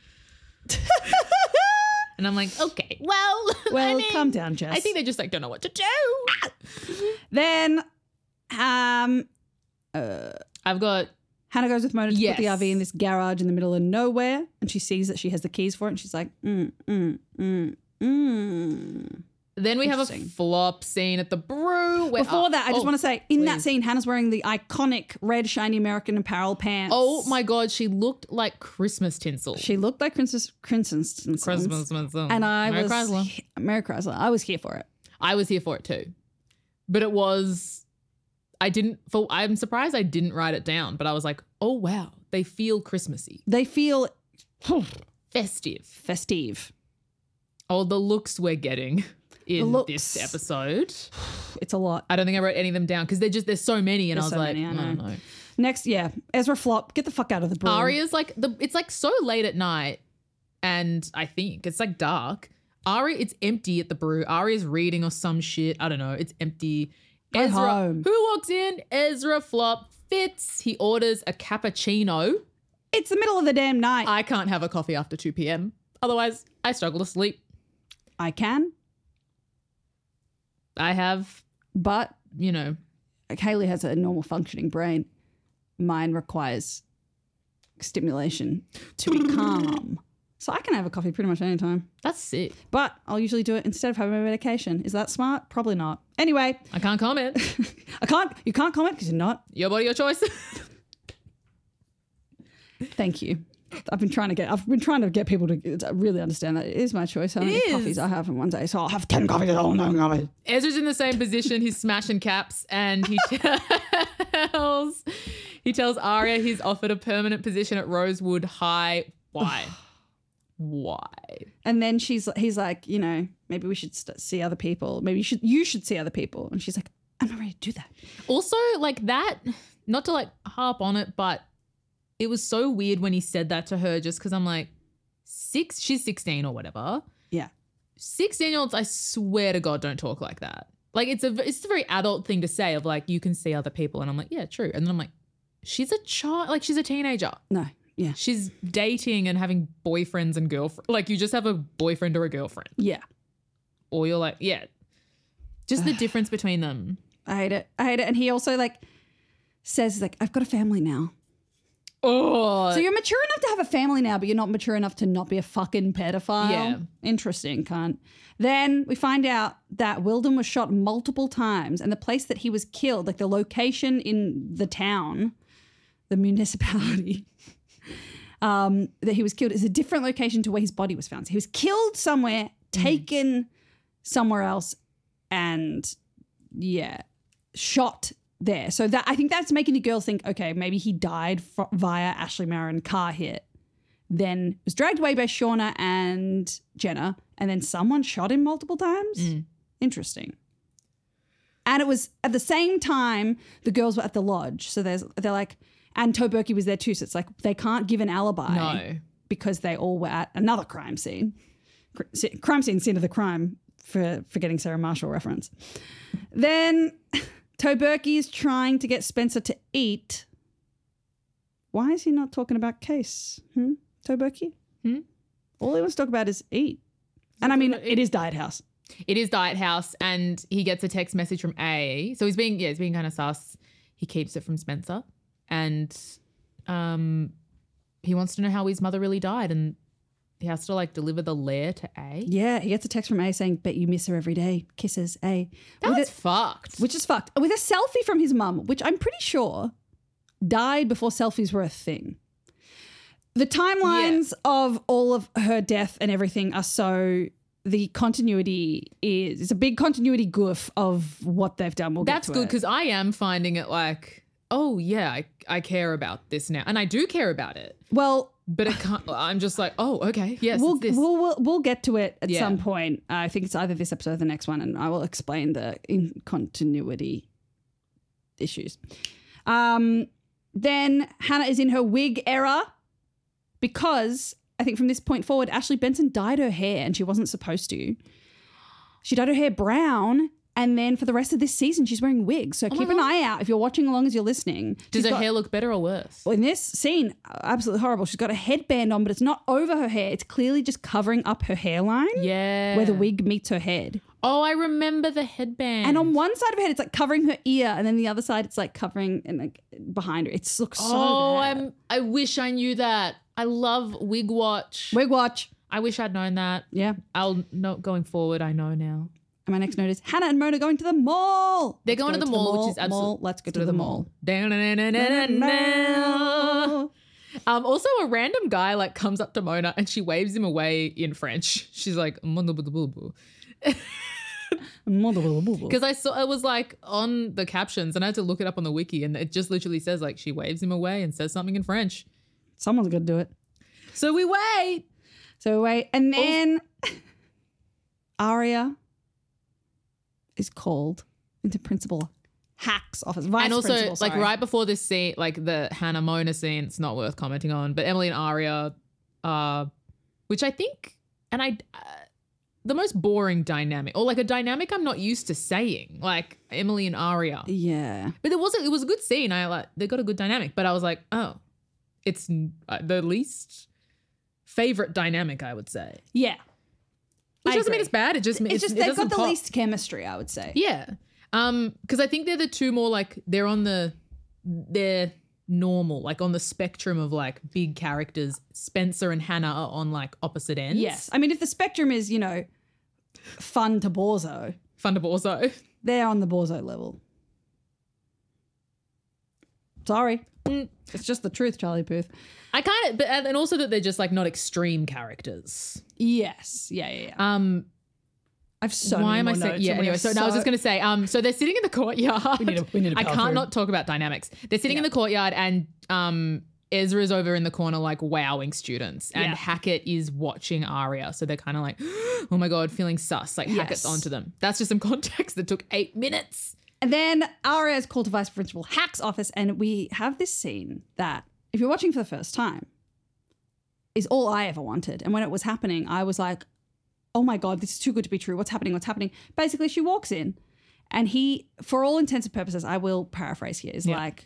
And I'm like, okay, well, Well, I mean, calm down, Jess. I think they just like don't know what to do. Then um I've got Hannah goes with Mona to Yes. put the R V in this garage in the middle of nowhere, and she sees that she has the keys for it, and she's like, mm, mm, mm, mm. then we have a Interesting. flop scene at the brew. Where, Before that, I just oh, want to say, in that please. scene, Hannah's wearing the iconic red, shiny American Apparel pants. Oh my God, she looked like Christmas tinsel. She looked like Princess Princess, Christmas tinsel. and I Mary was Chrysler. Mary Chrysler. I was here for it. I was here for it too. But it was, I didn't, for, I'm surprised I didn't write it down, but I was like, oh wow, they feel Christmassy, They feel festive. festive. Oh, the looks we're getting in looks. this episode. It's a lot. I don't think I wrote any of them down because they're just, there's so many. And There's I was so like, many, I I don't know. know. Next, yeah, Ezra Flop, get the fuck out of the brew. Arya's like, the, it's like so late at night and I think it's like dark. Arya, it's empty at the brew. Arya's reading or some shit. I don't know. It's empty. Go Ezra, home. who walks in? Ezra Flop Fitz. He orders a cappuccino. It's the middle of the damn night. I, I can't have a coffee after two p.m. Otherwise, I struggle to sleep. I can, I have, but you know, Kaylee has a normal functioning brain. Mine requires stimulation to be calm. So I can have a coffee pretty much any time. that's sick. But I'll usually do it instead of having my medication. Is that smart? Probably not. Anyway, I can't comment. I can't. You can't comment because you're not. Your body, your choice. Thank you. I've been trying to get. I've been trying to get people to to really understand that it is my choice how many is. coffees I have in one day. So I'll have ten coffees. Oh no, coffees. Ezra's in the same position. He's smashing caps and he tells he tells Arya he's offered a permanent position at Rosewood High. Why? Why? And then she's he's like, you know, maybe we should st- see other people. Maybe you should you should see other people. And she's like, I'm not ready to do that. Also, like that, not to like harp on it, but it was so weird when he said that to her just because I'm like, six, she's sixteen or whatever. Yeah. sixteen-year-olds, I swear to God, don't talk like that. Like it's a it's a very adult thing to say of like, you can see other people. And I'm like, yeah, true. And then I'm like, she's a child, like she's a teenager. No. Yeah. She's dating and having boyfriends and girlfriends. Like you just have a boyfriend or a girlfriend. Yeah. Or you're like, yeah. Just the difference between them. I hate it. I hate it. And he also like says like, I've got a family now. Oh. So you're mature enough to have a family now, but you're not mature enough to not be a fucking pedophile. Yeah. Interesting, cunt. Then we find out that Wilden was shot multiple times and the place that he was killed, like the location in the town, the municipality, um, that he was killed is a different location to where his body was found. So he was killed somewhere, taken mm. somewhere else, and yeah, shot there. So that I think that's making the girls think, okay, maybe he died f- via Ashley Marin car hit, then was dragged away by Shauna and Jenna, and then someone shot him multiple times. Mm. Interesting. And it was at the same time the girls were at the lodge. So there's they're like, and Toberky was there too. So it's like they can't give an alibi No. because they all were at another crime scene. C- crime scene, scene of the crime, for forgetting Sarah Marshall reference. Then Toberky is trying to get Spencer to eat. Why is he not talking about Case? Hmm? Toberky? Hmm? All he wants to talk about is eat. And I mean, it is Diet House. It is Diet House, and he gets a text message from A. So he's being, yeah, he's being kind of sus. He keeps it from Spencer, and um, he wants to know how his mother really died, and he has to like deliver the lair to A. Yeah, he gets a text from A saying, bet you miss her every day. Kisses, A. That's With a- fucked. Which is fucked. With a selfie from his mum, which I'm pretty sure died before selfies were a thing. The timelines yeah. of all of her death and everything are so... The continuity is... It's a big continuity goof of what they've done. We'll That's get to good it. because I am finding it like, oh, yeah, I, I care about this now. And I do care about it. Well... But it can't, I'm just like, oh, okay, yes, we'll, it's this. We'll, we'll, we'll get to it at Yeah. some point. Uh, I think it's either this episode or the next one, and I will explain the in continuity issues. Um, then Hannah is in her wig era because I think from this point forward, Ashley Benson dyed her hair and she wasn't supposed to. She dyed her hair brown. And then for the rest of this season, she's wearing wigs. So Oh keep my an God. eye out if you're watching along as you're listening. Does She's her got- hair look better or worse? Well, in this scene, absolutely horrible. She's got a headband on, but it's not over her hair. It's clearly just covering up her hairline Yeah. where the wig meets her head. Oh, I remember the headband. And on one side of her head, it's like covering her ear, and then the other side, it's like covering and like behind her. It looks so Oh, bad. I'm, I wish I knew that. I love Wig Watch. Wig watch. I wish I'd known that. Yeah. I'll know going forward. I know now. And my next note is Hannah and Mona going to the mall. They're Let's going go to the mall, which is absolutely. mall. Let's go to the mall. Down. Um, also, a random guy like comes up to Mona and she waves him away in French. She's like, because I saw it was like on the captions and I had to look it up on the wiki and it just literally says like she waves him away and says something in French. Someone's got to do it. So we wait. So wait, and then Arya is called into Principal Hack's office. Vice and also, principal, like sorry. right before this scene, like the Hannah Mona scene, it's not worth commenting on. But Emily and Arya, uh, which I think, and I, uh, the most boring dynamic, or like a dynamic I'm not used to saying, like Emily and Arya. Yeah. But it was a, it was a good scene. I like they got a good dynamic. But I was like, oh, it's uh, the least favorite dynamic, I would say. Yeah. Which I doesn't mean agree. it's bad. It just means It's just it they've doesn't got the pop. least chemistry, I would say. Yeah. Um, because I think they're the two more like they're on the they're normal, like on the spectrum of like big characters. Spencer and Hannah are on like opposite ends. Yes. I mean, if the spectrum is, you know, fun to Borzo, Fun to Borzo. they're on the Borzo level. Sorry. Mm. It's just the truth, Charlie Puth. I kind of, but and also that they're just like not extreme characters. Yes. Yeah, yeah, yeah. Um, I've so Why many am I more saying? notes, Yeah. and we Anyway, have so, no, I was just going to say. Um. So they're sitting in the courtyard. We need to- we need to I power can't through. not talk about dynamics. They're sitting in Yeah. the courtyard, and um, Ezra's over in the corner, like wowing students, and Yeah. Hackett is watching Arya. So they're kind of like, oh my god, feeling sus. Like Hackett's Yes. onto them. That's just some context that took eight minutes. And then Arya is called to Vice Principal Hack's office, and we have this scene that, if you're watching for the first time, is all I ever wanted. And when it was happening, I was like, oh my God, this is too good to be true. What's happening? What's happening? Basically, she walks in, and he, for all intents and purposes, I will paraphrase here, is Yeah. like,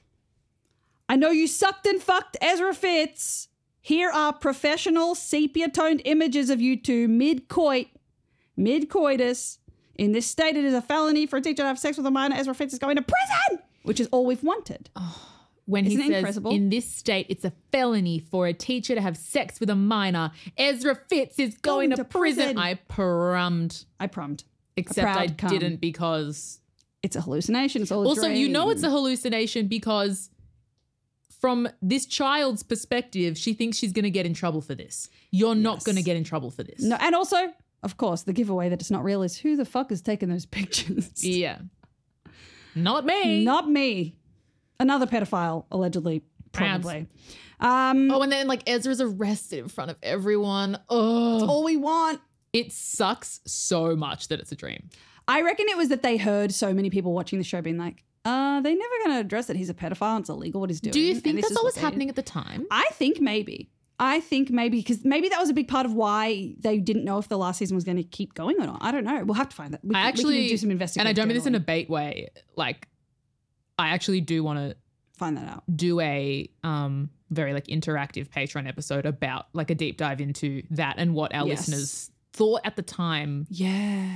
I know you sucked and fucked Ezra Fitz. Here are professional sepia-toned images of you two mid-coit, mid-coitus. In this state, it is a felony for a teacher to have sex with a minor. Ezra Fitz is going to prison, which is all we've wanted. When Isn't he it says, incredible? in this state, it's a felony for a teacher to have sex with a minor. Ezra Fitz is going, Going to, to prison. prison. I prummed, I prompt. except I proud cum. didn't because... It's a hallucination. It's all a Also, dream. you know it's a hallucination because from this child's perspective, she thinks she's going to get in trouble for this. You're not Yes. going to get in trouble for this. No, and also, of course, the giveaway that it's not real is who the fuck is taking those pictures? Yeah. Not me. Not me. Another pedophile, allegedly, probably. Um, Oh, and then like Ezra's arrested in front of everyone. Oh, all we want. it sucks so much that it's a dream. I reckon it was that they heard so many people watching the show being like, uh, they're never going to address that he's a pedophile. It's illegal what he's doing. Do you and think this that's is what was they- happening at the time? I think maybe. I think maybe because maybe that was a big part of why they didn't know if the last season was going to keep going or not. I don't know. We'll have to find that. We, I can- actually we can do some investigating. and I don't mean this in a bait way. Like, I actually do want to find that out. do a um very like interactive Patreon episode about like a deep dive into that and what our Yes. listeners thought at the time. Yeah.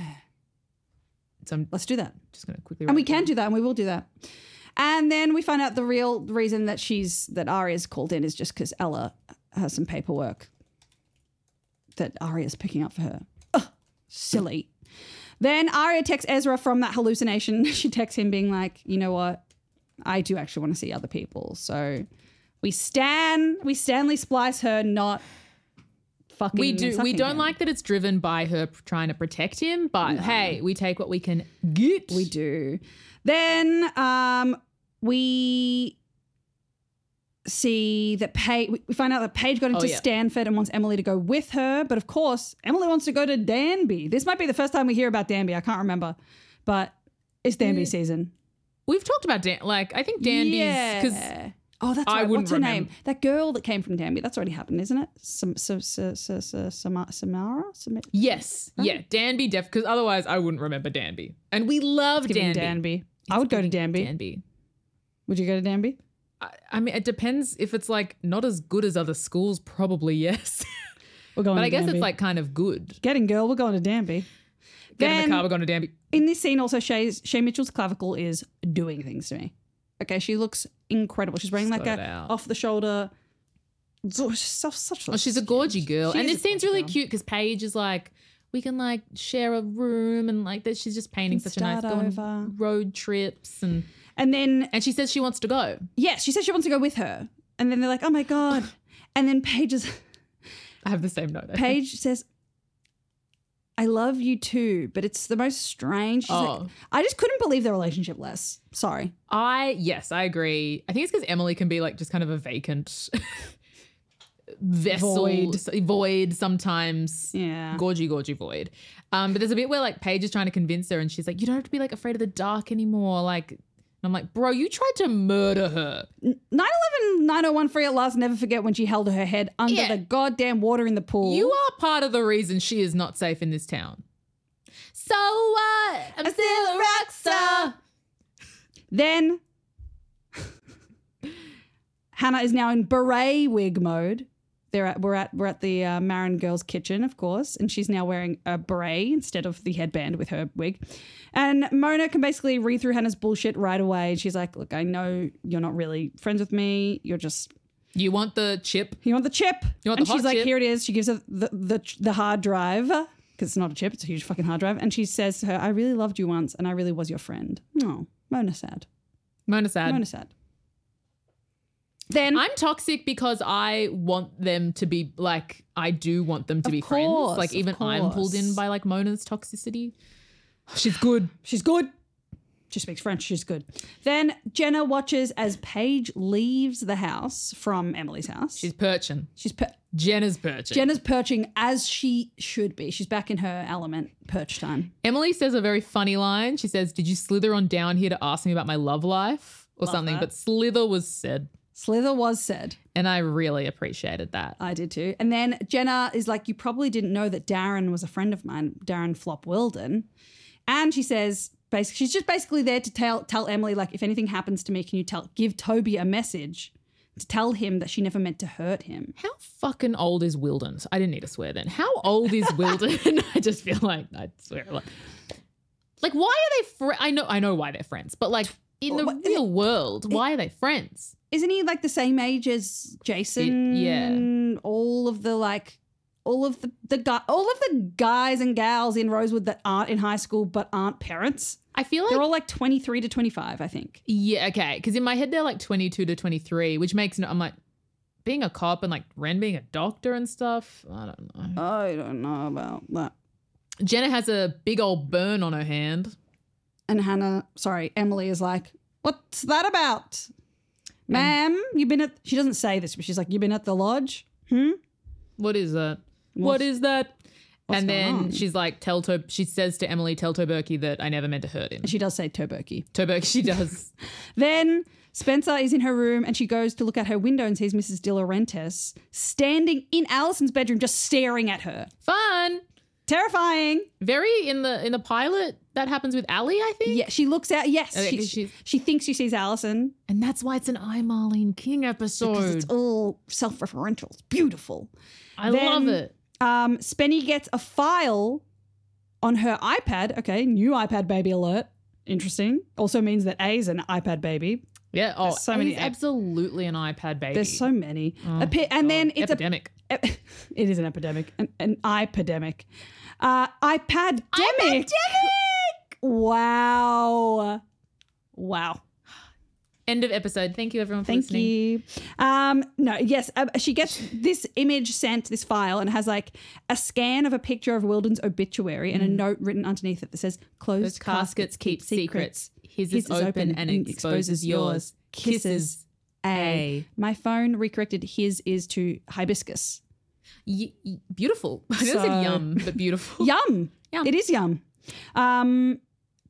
So I'm Let's do that. just going to quickly. And we write can down. do that, and we will do that. And then we find out the real reason that she's that Arya's called in is just because Ella has some paperwork that Arya's picking up for her. Ugh, silly. Then Arya texts Ezra from that hallucination. She texts him being like, you know what? I do actually want to see other people. So we stan, we Stanley splice her, not fucking We do. We sucking don't him. like that it's driven by her p- trying to protect him, but hey, we take what we can get. We do. Then um, we see that Paige, we find out that Paige got into Oh, yeah. Stanford and wants Emily to go with her. But of course, Emily wants to go to Danby. This might be the first time we hear about Danby. I can't remember. But it's Danby Mm. season. We've talked about Dan. Like I think Danby's because Yeah. Oh, that's I right. wouldn't What's her name? remember. That girl that came from Danby. That's already happened, isn't it? Sam, Sam, Sam, Sam, Sam, Samara? Samara? Sam- yes, yeah, Danby def because otherwise I wouldn't remember Danby, and we love giving Danby. Danby. I would go to Danby. Danby. Would you go to Danby? I, I mean, it depends if it's like not as good as other schools. Probably yes, We're going but to I guess Danby. it's like kind of good. Getting girl, we're going to Danby. Get in Then- the car, we're going to Danby. In this scene, also, Shay's, Shay Mitchell's clavicle is doing things to me. Okay, she looks incredible. She's wearing like Got a it out. off-the-shoulder. so- She's so- such a, Oh, she's a gorgy girl, She and is it a seems gorgy really girl. cute because Paige is like, we can like share a room, and like that she's just painting Can such a nice start go on over. road trips, and And then, and she says she wants to go. yes, she says she wants to go with her. And then they're like, oh my God. And then Paige, is, I have the same note. I think. Paige says, I love you too, but it's the most strange. She's like, Oh. I just couldn't believe their relationship less. Sorry. I yes, I agree. I think it's because Emily can be like just kind of a vacant vessel, Void. s- void sometimes. Yeah. Gorgy, gorgy void. Um, but there's a bit where like Paige is trying to convince her, and she's like, "You don't have to be like afraid of the dark anymore." Like, and I'm like, "Bro, you tried to murder her." nine eleven nine oh one free at last. Never forget when she held her head under Yeah. the goddamn water in the pool. You are part of the reason she is not safe in this town. So what? I'm still a rock star. Then Hannah is now in beret wig mode. They're at, we're at we're at the uh, Marin girls' kitchen, of course, and she's now wearing a beret instead of the headband with her wig. And Mona can basically read through Hannah's bullshit right away. She's like, "Look, I know you're not really friends with me. You're just You want the chip? you want the chip." You want and the she's hot like, chip? "Here it is." She gives her the the, the hard drive because it's not a chip; it's a huge fucking hard drive. And she says to her, "I really loved you once, and I really was your friend." Oh, Mona sad. Mona sad. Mona sad. Then I'm toxic because I want them to be like, I do want them to Of be course, friends. Like of even I'm pulled in course. by like Mona's toxicity. She's good. she's good. She speaks French. She's good. Then Jenna watches as Paige leaves the house from Emily's house. She's perching. she's per- Jenna's perching. Jenna's perching as she should be. She's back in her element, perch time. Emily says a very funny line. She says, did you slither on down here to ask me about my love life or Love something? that. But slither was said. Slither was said. And I really appreciated that. I did too. And then Jenna is like, you probably didn't know that Darren was a friend of mine, Darren Flop Wilden. And she says, basically, she's just basically there to tell tell Emily, like, if anything happens to me, can you tell give Toby a message to tell him that she never meant to hurt him. How fucking old is Wilden? I didn't need to swear then. How old is Wilden? I just feel like I swear. Like, like why are they friends? I know, I know why they're friends, but like in the What- real world, why are they friends? Isn't he like the same age as Jason? It- yeah. All of the like, all of the, the guy, all of the guys and gals in Rosewood that aren't in high school but aren't parents. I feel like They're all like twenty-three to twenty-five, I think. yeah, okay. Because in my head they're like twenty-two to twenty-three, which makes no. I'm like being a cop and like Ren being a doctor and stuff. I don't know. I don't know about that. Jenna has a big old burn on her hand. And Hannah, sorry, Emily is like, what's that about? Ma'am, you've been at, she doesn't say this, but she's like, you've been at the lodge? Hmm? What is that? What's- what is that? what's And going then on? she's like, tell to, she says to Emily, tell Toberky that I never meant to hurt him. And she does say Toberky. Toberky, she does. Then Spencer is in her room and she goes to look out her window and sees Missus De Laurentiis standing in Alison's bedroom just staring at her. Fun. Terrifying. Very in the in the pilot that happens with Allie, I think. Yeah, she looks out. Yes, Okay, she, 'cause she's- she thinks she sees Alison And that's why it's an I, Marlene King because episode. it's all self-referential. It's beautiful. I then- love it. Um, Spenny gets a file on her iPad. Okay, new iPad baby alert. Interesting. Also means that A is an iPad baby. Yeah. Oh, so he's many ep- absolutely an iPad baby. There's so many. Oh, Epi- and God. then it's epidemic. a ep- it is an epidemic, an, an epidemic. Uh, iPad-demic. Wow. Wow. End of episode. Thank you, everyone, for Thank listening. you. Um, no, yes, uh, she gets this image sent, this file, and it has like a scan of a picture of Wilden's obituary and a note written underneath it that says, closed Those caskets keep secrets. His is open and exposes yours. Kisses. A. My phone recorrected his is to hibiscus. Y- y- beautiful. I know So- I said yum, but beautiful. Yum. Yum. It is yum. Um,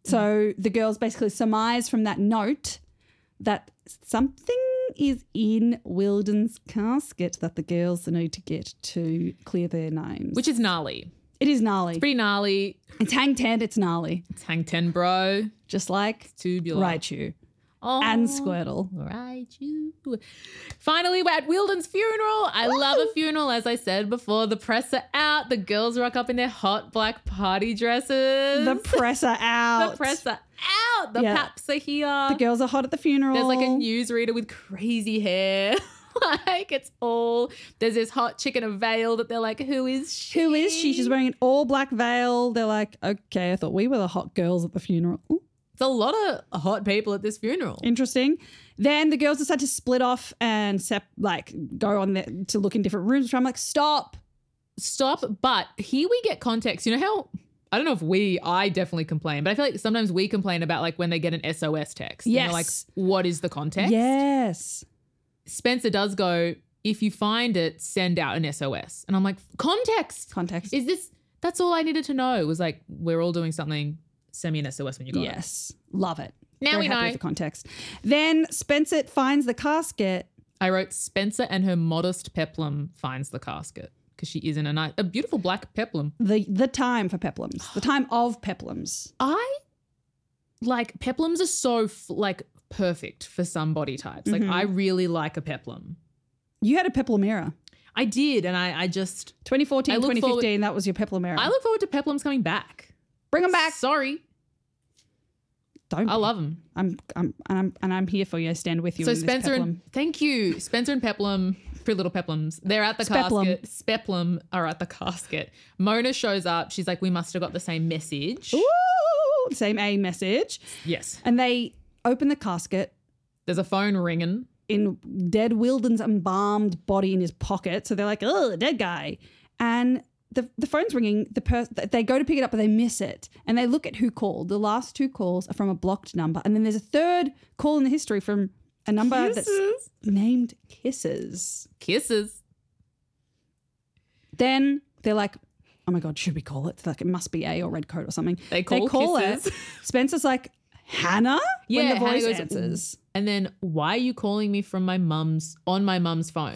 so the girls basically surmise from that note that something is in Wilden's casket that the girls need to get to clear their names. Which is gnarly. it is gnarly. Pretty gnarly. It's hang ten, it's gnarly. It's hang ten, bro. Just like Tubular. Raichu Oh. and Squirtle. Raichu. Finally, we're at Wilden's funeral. I love a funeral. As I said before, the press are out. The girls rock up in their hot black party dresses. The press are out. The press are out. The Yeah. paps are here. The girls are hot at the funeral. There's like a newsreader with crazy hair. Like it's all, there's this hot chick in a veil that they're like, who is she? Who is she? She's wearing an all black veil. They're like, okay, I thought we were the hot girls at the funeral. Ooh, It's a lot of hot people at this funeral. interesting. Then the girls decide to split off and sep- like go on the, to look in different rooms. Which I'm like, stop. Stop. But here we get context. You know how, I don't know if we, I definitely complain, but I feel like sometimes we complain about like when they get an S O S text. And Yes. they're like, what is the context? Yes. Spencer does go, if you find it, send out an S O S. And I'm like, context. Context. Is this, that's all I needed to know. It was like, we're all doing something. Send me an S O S when you got it. Yes. Love it. Now Very we happy know. with the context. Then Spencer finds the casket. I wrote Spencer and her modest peplum finds the casket because she is in a nice, a beautiful black peplum. The the time for peplums. The time of peplums. I like peplums are so f- like perfect for some body types. Like I really like a peplum. You had a peplum era. I did, and I, I just twenty fourteen, I look twenty fifteen, forward- that was your peplum era. I look forward to peplums coming back. Bring them back. Sorry, Don't. I love them. I'm, I'm, and I'm, and I'm here for you. I stand with you. So in this Spencer peplum. and thank you, Spencer and Peplum, pretty little peplums. They're at the Speplum. casket. Speplum are at the casket. Mona shows up. She's like, we must have got the same message. Ooh, same A message. Yes. And they open the casket. There's a phone ringing. in dead Wilden's embalmed body in his pocket. So they're like, oh, dead guy. And the, the phone's ringing. The per- They go to pick it up, but they miss it. And they look at who called. The last two calls are from a blocked number. And then there's a third call in the history from a number Kisses. that's named Kisses. Kisses. Then they're like, oh my God, should we call it? They're like, it must be A or Red Coat or something. They call it. Kisses. Spencer's like, Hannah? Yeah, when the Hannah voice goes, answers. And then, why are you calling me from my mum's, on my mum's phone?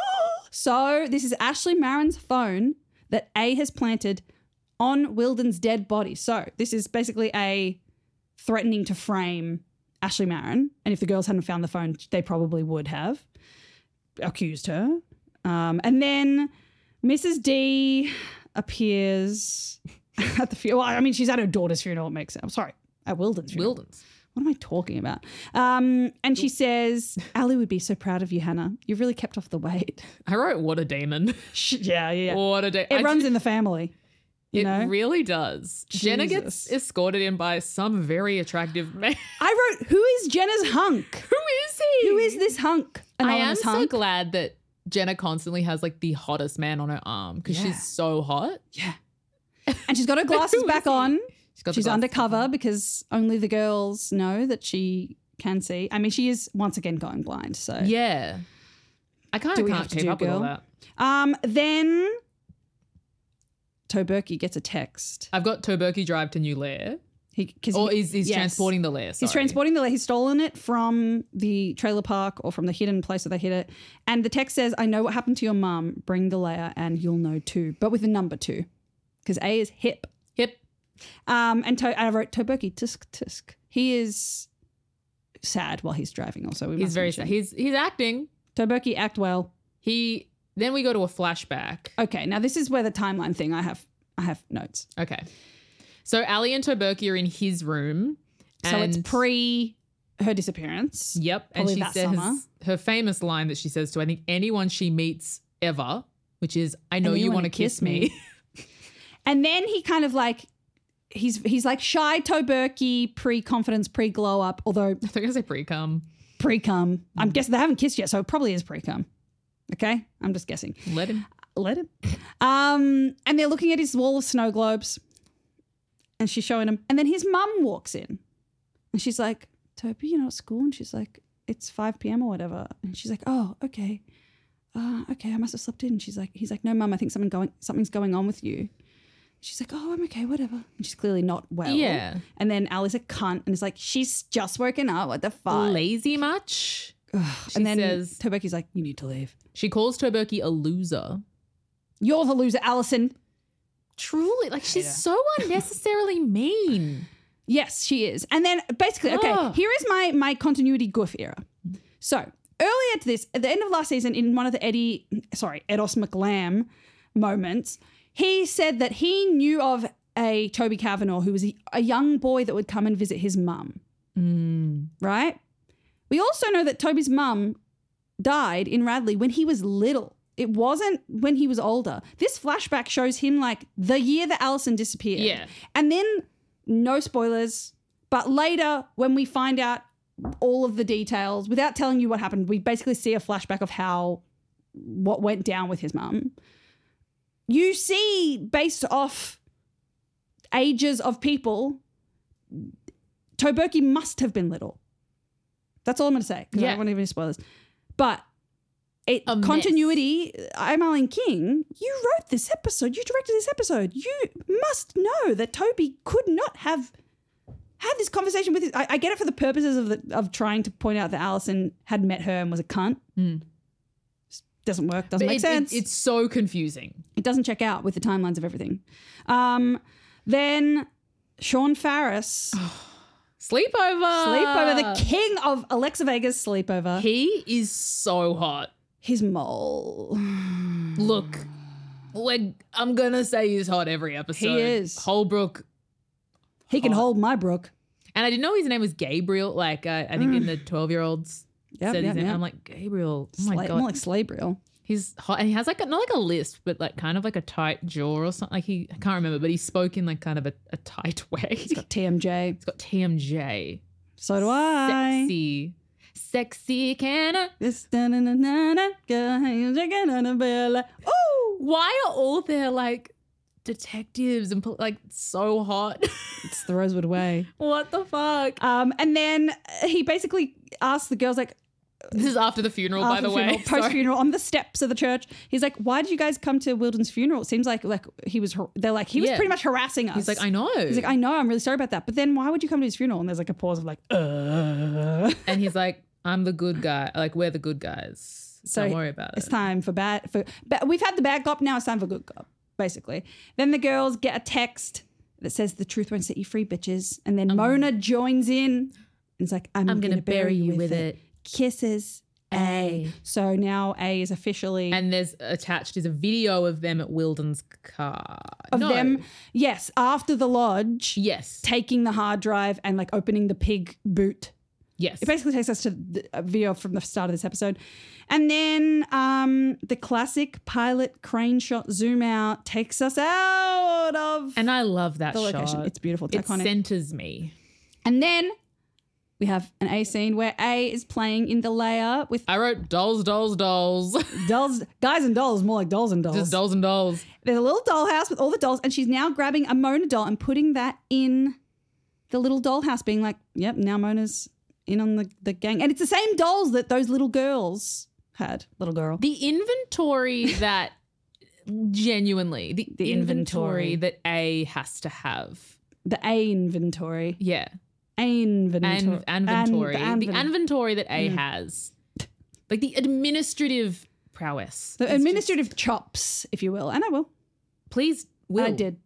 So this is Ashley Marin's phone that A has planted on Wilden's dead body. So this is basically A threatening to frame Ashley Marin. And if the girls hadn't found the phone, they probably would have accused her. Um, and then Missus D appears at the funeral. Well, I mean, she's at her daughter's funeral. It makes sense. I'm sorry, at Wilden's funeral. Wilden's. What am I talking about? Um, and she says, Ali would be so proud of you, Hannah. You've really kept off the weight. I wrote, what a demon. Yeah, yeah. What a demon. It runs in the family. You It know? really does. Jenna Jesus. gets escorted in by some very attractive man. I wrote, who is Jenna's hunk? Who is he? Who is this hunk? I am Anonymous so hunk? glad that Jenna constantly has like the hottest man on her arm because Yeah. she's so hot. Yeah. And she's got her glasses Who back is he? on. She's got the She's glasses undercover because only the girls know that she can see. I mean, she is once again going blind. So on. Yeah. I kind Do of we can't have to keep do up with all girl? that. um, then Toberky gets a text. I've got Toberky Drive to New Lair. He, cause Or he- he's, he's yes. transporting the Lair. He's sorry. transporting the He's stolen it from the trailer park or from the hidden place where they hid it. And the text says, I know what happened to your mum. Bring the Leia and you'll know too. But with a number two. Because A is hip. Hip. Um, and to- I wrote Toberky, tisk, tisk. He is sad while he's driving also. We He's must very mention. sad. He's, he's acting. Toberky, act well. He Then we go to a flashback. Okay, now this is where the timeline thing, I have I have notes. Okay. So Ali and Toberky are in his room. So it's and- pre her disappearance. Yep. Probably and she that says summer. her famous line that she says to, I think, anyone she meets ever, which is, I know know you you want to wanna kiss kiss me. me. And then he kind of like, he's he's like shy Toberky, pre-confidence, pre-glow up, although I think I say pre-cum. pre-cum. Mm. I'm guessing they haven't kissed yet, so it probably is pre-cum. Okay? I'm just guessing. Let him. Let him. Um, and they're looking at his wall of snow globes and she's showing him. And then his mum walks in and she's like, Toby, you're not at school? And she's like, it's five p.m. or whatever. And she's like, oh, okay. Uh, okay, I must have slept in. She's like, he's like, no, mum, I think something going, something's going on with you. She's like, oh, I'm okay, whatever. And she's clearly not well. Yeah. And then Ali's a cunt and is like, she's just woken up. What the fuck? Lazy much? She and then says, Toberky's like, you need to leave. she calls Toberky a loser. You're the loser, Alison. Truly, like she's her. so unnecessarily mean. Yes, she is. And then basically, okay, Ugh. here is my my continuity goof era. So earlier to this, at the end of last season, in one of the Eddie, sorry, Edos McLam moments, he said that he knew of a Toby Kavanaugh who was a, a young boy that would come and visit his mum, Mm. right? We also know that Toby's mum died in Radley when he was little. It wasn't when he was older. This flashback shows him like the year that Alison disappeared. Yeah. And then, no spoilers, but later when we find out all of the details, without telling you what happened, we basically see a flashback of how, what went down with his mum. You see, based off ages of people, Toberky must have been little. That's all I'm going to say, because I Yeah. don't want to give any spoilers. But it, A mess. continuity, I'm Arlene King, you wrote this episode, you directed this episode. You must know that Toby could not have had this conversation with his, I, I get it for the purposes of the, of trying to point out that Alison had met her and was a cunt. Mm. Doesn't work, doesn't But make it- sense. it- it's so confusing. It doesn't check out with the timelines of everything. Um, then Sean Farris, Sleepover. sleepover, the king of Alexa Vega's sleepover. He is so hot. His mole. Look, we're, I'm gonna say he's hot every episode. He is. Holbrook. He can Hot. hold my brook. And I didn't know his name was Gabriel. Like, uh, I think in the twelve-year-olds Yep, said yep, his name. yep. I'm like, Gabriel. Oh, my Sla- God. more like Slabriel. He's hot. And he has like, a, not like a lisp, but like kind of like a tight jaw or something. Like he, I can't remember, but he spoke in like kind of a, a tight way. He's got T M J. He's got T M J. So do I. Sexy. Sexy can I? This da-na-na-na-na, girl, how you shaking on a bell. Ooh! Why are all their like detectives and pol- like so hot? It's the Rosewood Way. What the fuck? Um, and then he basically asks the girls, like, This is after the funeral, by the, way. post funeral on the steps of the church. He's like, "Why did you guys come to Wilden's funeral?" It seems like like he was. har- They're like he was Yeah. pretty much harassing us. He's like, I know. He's like, "I know. I'm really sorry about that." But then why would you come to his funeral? And there's like a pause of like, uh. And he's like, I'm the good guy. Like, we're the good guys. So Don't worry about It's it. time for bad. For but we've had the bad cop. Now it's time for good cop. Basically, then the girls get a text that says, "The truth won't set you free, bitches." And then Mona joins in. And it's like, "I'm, I'm gonna, gonna bury you with it. Kisses. A. So now A is officially And there's attached is a video of them at Wilden's car. of No. them. Yes, after the lodge, Yes. taking the hard drive and like opening the pig boot. Yes. It basically takes us to the a video from the start of this episode. And then um, the classic pilot crane shot zoom out takes us out of And I love that the shot. location. It's beautiful. It's It iconic. centers me. And then we have an A scene where A is playing in the layer with I wrote dolls, dolls, dolls. dolls, guys and dolls, more like dolls and dolls. Just dolls and dolls. There's a little dollhouse with all the dolls, and she's now grabbing a Mona doll and putting that in the little dollhouse, being like, yep, now Mona's in on the, the gang. And it's the same dolls that those little girls had, little girl. The inventory that genuinely, the, The inventory. inventory that A has to have. The A inventory. Yeah. A inventory. And inventory. And the the anven- inventory that A has. Like the administrative prowess. The It's administrative chops, if you will. And I will. just- please, Will. I did.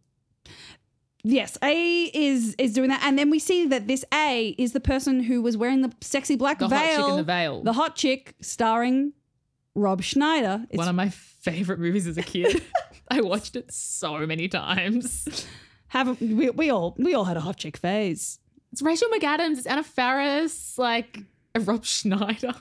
Yes, A is is doing that. And then we see that this A is the person who was wearing the sexy black The veil. hot chick in the veil. The hot chick starring Rob Schneider. It's One of my favorite movies as a kid. I watched it so many times. haven't we, we all we all had a hot chick phase. It's Rachel McAdams. It's Anna Faris. Like Rob Schneider.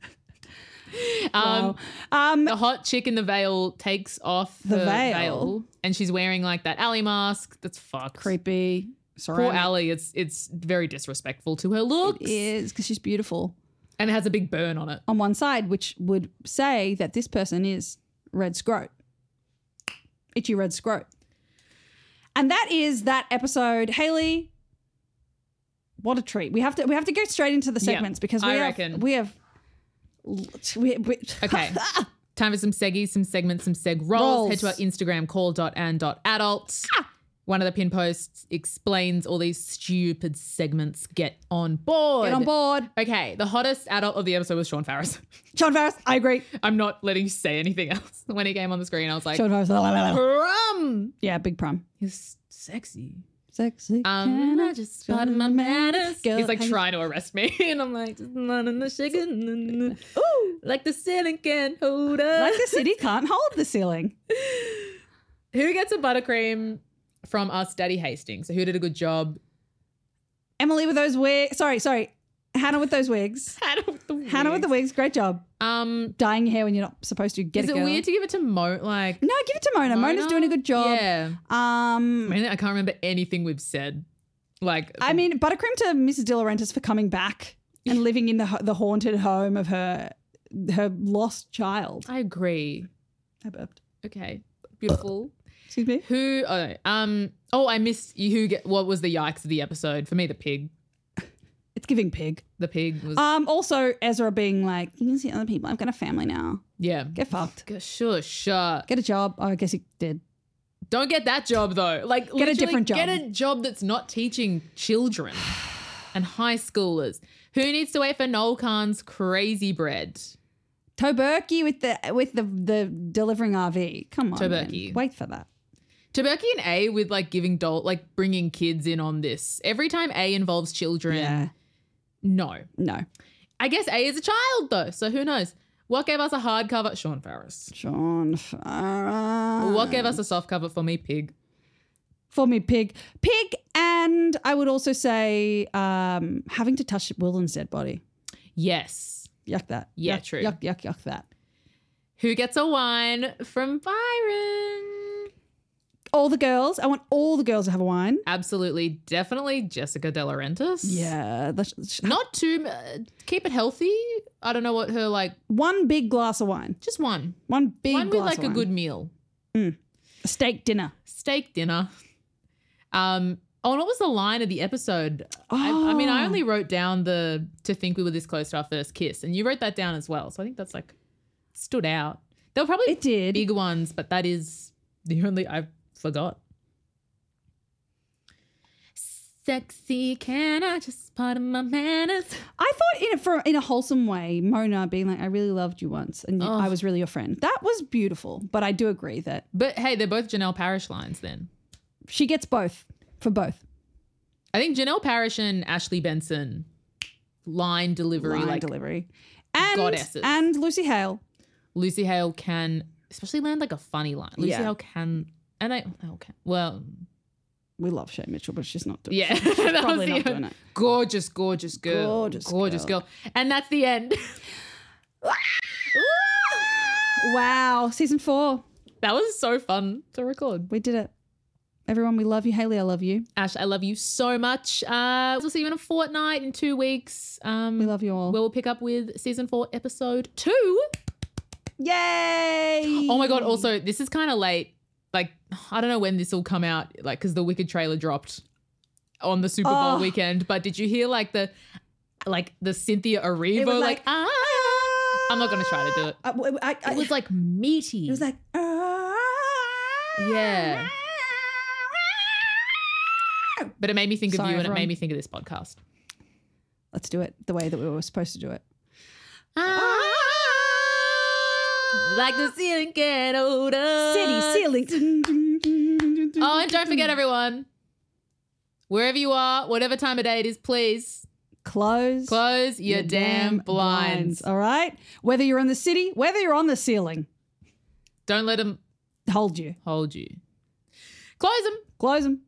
um, Wow. Um The hot chick in the veil takes off The her veil. and she's wearing like that alley mask. That's fucked. creepy. Poor Ceramic. Allie. It's it's very disrespectful to her looks, It is because she's beautiful and it has a big burn on it. on one side, which would say that this person is Red Scroat. Itchy Red Scroat. And that is that episode. Haley, what a treat. We have to we have to go straight into the Yeah, segments because we I have reckon. we have we, we, Okay. Time for some seggies, some segments, some seg rolls. Rolls. Head to our Instagram, call dot and dot adults. One of the pin posts explains all these stupid segments. Get on board. Get on board. Okay, the hottest adult of the episode was Sean Farris. Sean Farris, I agree. I'm not letting you say anything else. When he came on the screen, I was like, Sean Farris. la, la, la, la. Prum! Yeah, big prom. He's sexy. Sexy. Um, can I just spotted my manners. Girl, He's like hang- trying to arrest me, and I'm like, just not in the shaking. Ooh. Like the ceiling can't hold us. Like the city can't hold the ceiling. Who gets a buttercream from us, Daddy Hastings? So who did a good job? Emily with those wigs. Sorry, sorry. Hannah with those wigs. Hannah with the wigs. Hannah with the wigs. Great job. Um, Dyeing your hair when you're not supposed to. Get is a it girl. weird to give it to Mo? Like, No, give it to Mona. Mona's Mona? doing a good job. Yeah. Um, I mean, I can't remember anything we've said. Like, I mean, buttercream to Missus De Laurentiis for coming back and living in the the haunted home of her her lost child. I agree. I burped. Okay, beautiful. Excuse me. Who? Oh, um. Oh, I missed you. Who get? What was the yikes of the episode? For me, the pig. It's giving pig. The pig was. Um. Also, Ezra being like, you can see other people. I've got a family now. yeah. Get fucked. G- Sure, sure. Get a job. Oh, I guess he did. Don't get that job though. Like, Get a literally different job. Get a job that's not teaching children and high schoolers. Who needs to wait for Noel Khan's crazy bread? Toberky with the with the the delivering R V. Come on, man. Toberky. Wait for that. Taberky and A with like giving doll, like bringing kids in on this. Every time A involves children, Yeah. no. No. I guess A is a child though, so who knows? What gave us a hard cover? Sean Farris. Sean Farris. What gave us a soft cover? For me, Pig. For me, pig. Pig, and I would also say um, having to touch Wilden's dead body. Yes. Yuck that. Yeah, yuck, true. Yuck, yuck, yuck that. Who gets a wine from Byron? All the girls. I want all the girls to have a wine. Absolutely. Definitely Jessica De Laurentiis. Yeah. The, Not too, uh, keep it healthy. I don't know what her like, one big glass of wine. just one. One big One with glass like of a wine. good meal. A steak dinner. Steak dinner. Um. Oh, and what was the line of the episode? I, I mean, I Oh. only wrote down the to think we were this close to our first kiss, and you wrote that down as well. So I think that's like stood out. There were probably It did. bigger ones, but that is the only I forgot. Sexy, can I just pardon my manners? I thought in a, for, in a wholesome way, Mona being like, I really loved you once and you, Oh. I was really your friend. That was beautiful. But I do agree that But hey, they're both Janelle Parrish lines then. she gets both for both. I think Janelle Parrish and Ashley Benson line delivery, Line like delivery. And, goddesses. and Lucy Hale. Lucy Hale can, especially land like a funny line. Lucy Yeah. Hale can, and I, okay, well, We love Shay Mitchell, but she's not doing yeah, She's that was probably the not doing it. gorgeous, gorgeous girl, Gorgeous gorgeous girl. girl. And that's the end. Wow. Season four. That was so fun to record. We did it. Everyone, we love you. Haley, I love you. Ash, I love you so much. Uh, we'll see you in a fortnight, in two weeks. Um, We love you all. Where we'll pick up with season four, episode two. Yay. Oh my God. Also, this is kind of late. Like, I don't know when this will come out, like, because the Wicked trailer dropped on the Super Bowl Oh. weekend. But did you hear, like, the, like, the Cynthia Erivo, It was like, like, ah. I'm not going to try to do it. I, I, I, It was, like, meaty. it was like, ah. Yeah. But it made me think Sorry, of you and everyone. it made me think of this podcast. Let's do it the way that we were supposed to do it. Ah, like the ceiling can hold us. City ceiling. Oh, and don't forget, everyone, wherever you are, whatever time of day it is, please Close. close your, damn blinds. All right. Whether you're in the city, whether you're on the ceiling, Don't let them hold you. hold you. Close them. Close them.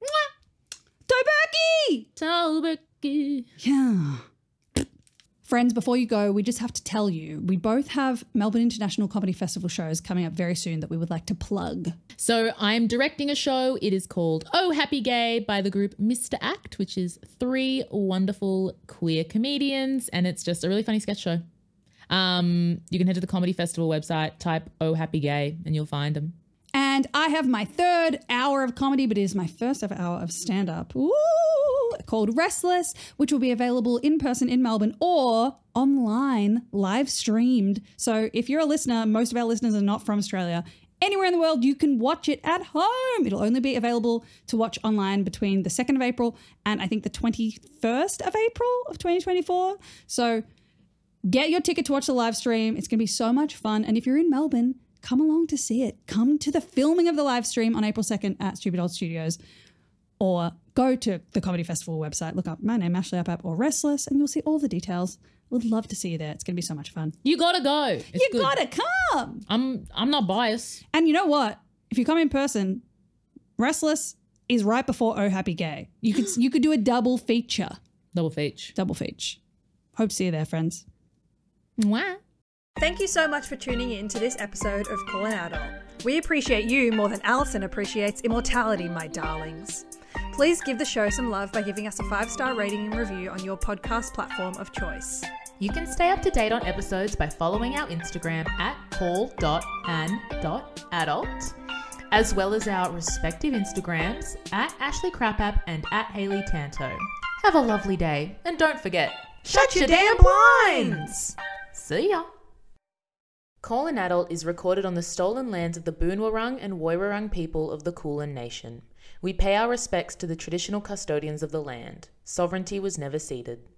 Tobacco! Tobacco. Yeah. Friends, before you go, we just have to tell you, we both have Melbourne International Comedy Festival shows coming up very soon that we would like to plug. So I'm directing a show. It is called Oh Happy Gay by the group Mister Act, which is three wonderful queer comedians, and it's just a really funny sketch show. Um, you can head to the Comedy Festival website, type Oh Happy Gay, and you'll find them. And I have my third hour of comedy, but it is my first ever hour of stand-up. Ooh, called Restless, which will be available in person in Melbourne or online, live streamed. So if you're a listener, most of our listeners are not from Australia. Anywhere in the world, you can watch it at home. It'll only be available to watch online between the second of April and I think the twenty-first of April of twenty twenty-four. So get your ticket to watch the live stream. It's going to be so much fun. And if you're in Melbourne, come along to see it. Come to the filming of the live stream on April second at Stupid Old Studios, or go to the Comedy Festival website, look up my name, Ashley Uppap, or Restless, and you'll see all the details. Would love to see you there. It's going to be so much fun. You gotta go. It's you good. gotta come. I'm I'm not biased. And you know what? If you come in person, Restless is right before Oh Happy Gay. You could you could do a double feature. Double feature. Double feature. Hope to see you there, friends. Mwah. Thank you so much for tuning in to this episode of Call an Adult. We appreciate you more than Alison appreciates immortality, my darlings. Please give the show some love by giving us a five-star rating and review on your podcast platform of choice. You can stay up to date on episodes by following our Instagram at call dot an dot adult, as well as our respective Instagrams at Ashley Crapapp and at Hayley Tanto. Have a lovely day, and don't forget, Shut your damn blinds! see ya! Call an Adult is recorded on the stolen lands of the Boonwurrung and Woiwurrung people of the Kulin Nation. We pay our respects to the traditional custodians of the land. Sovereignty was never ceded.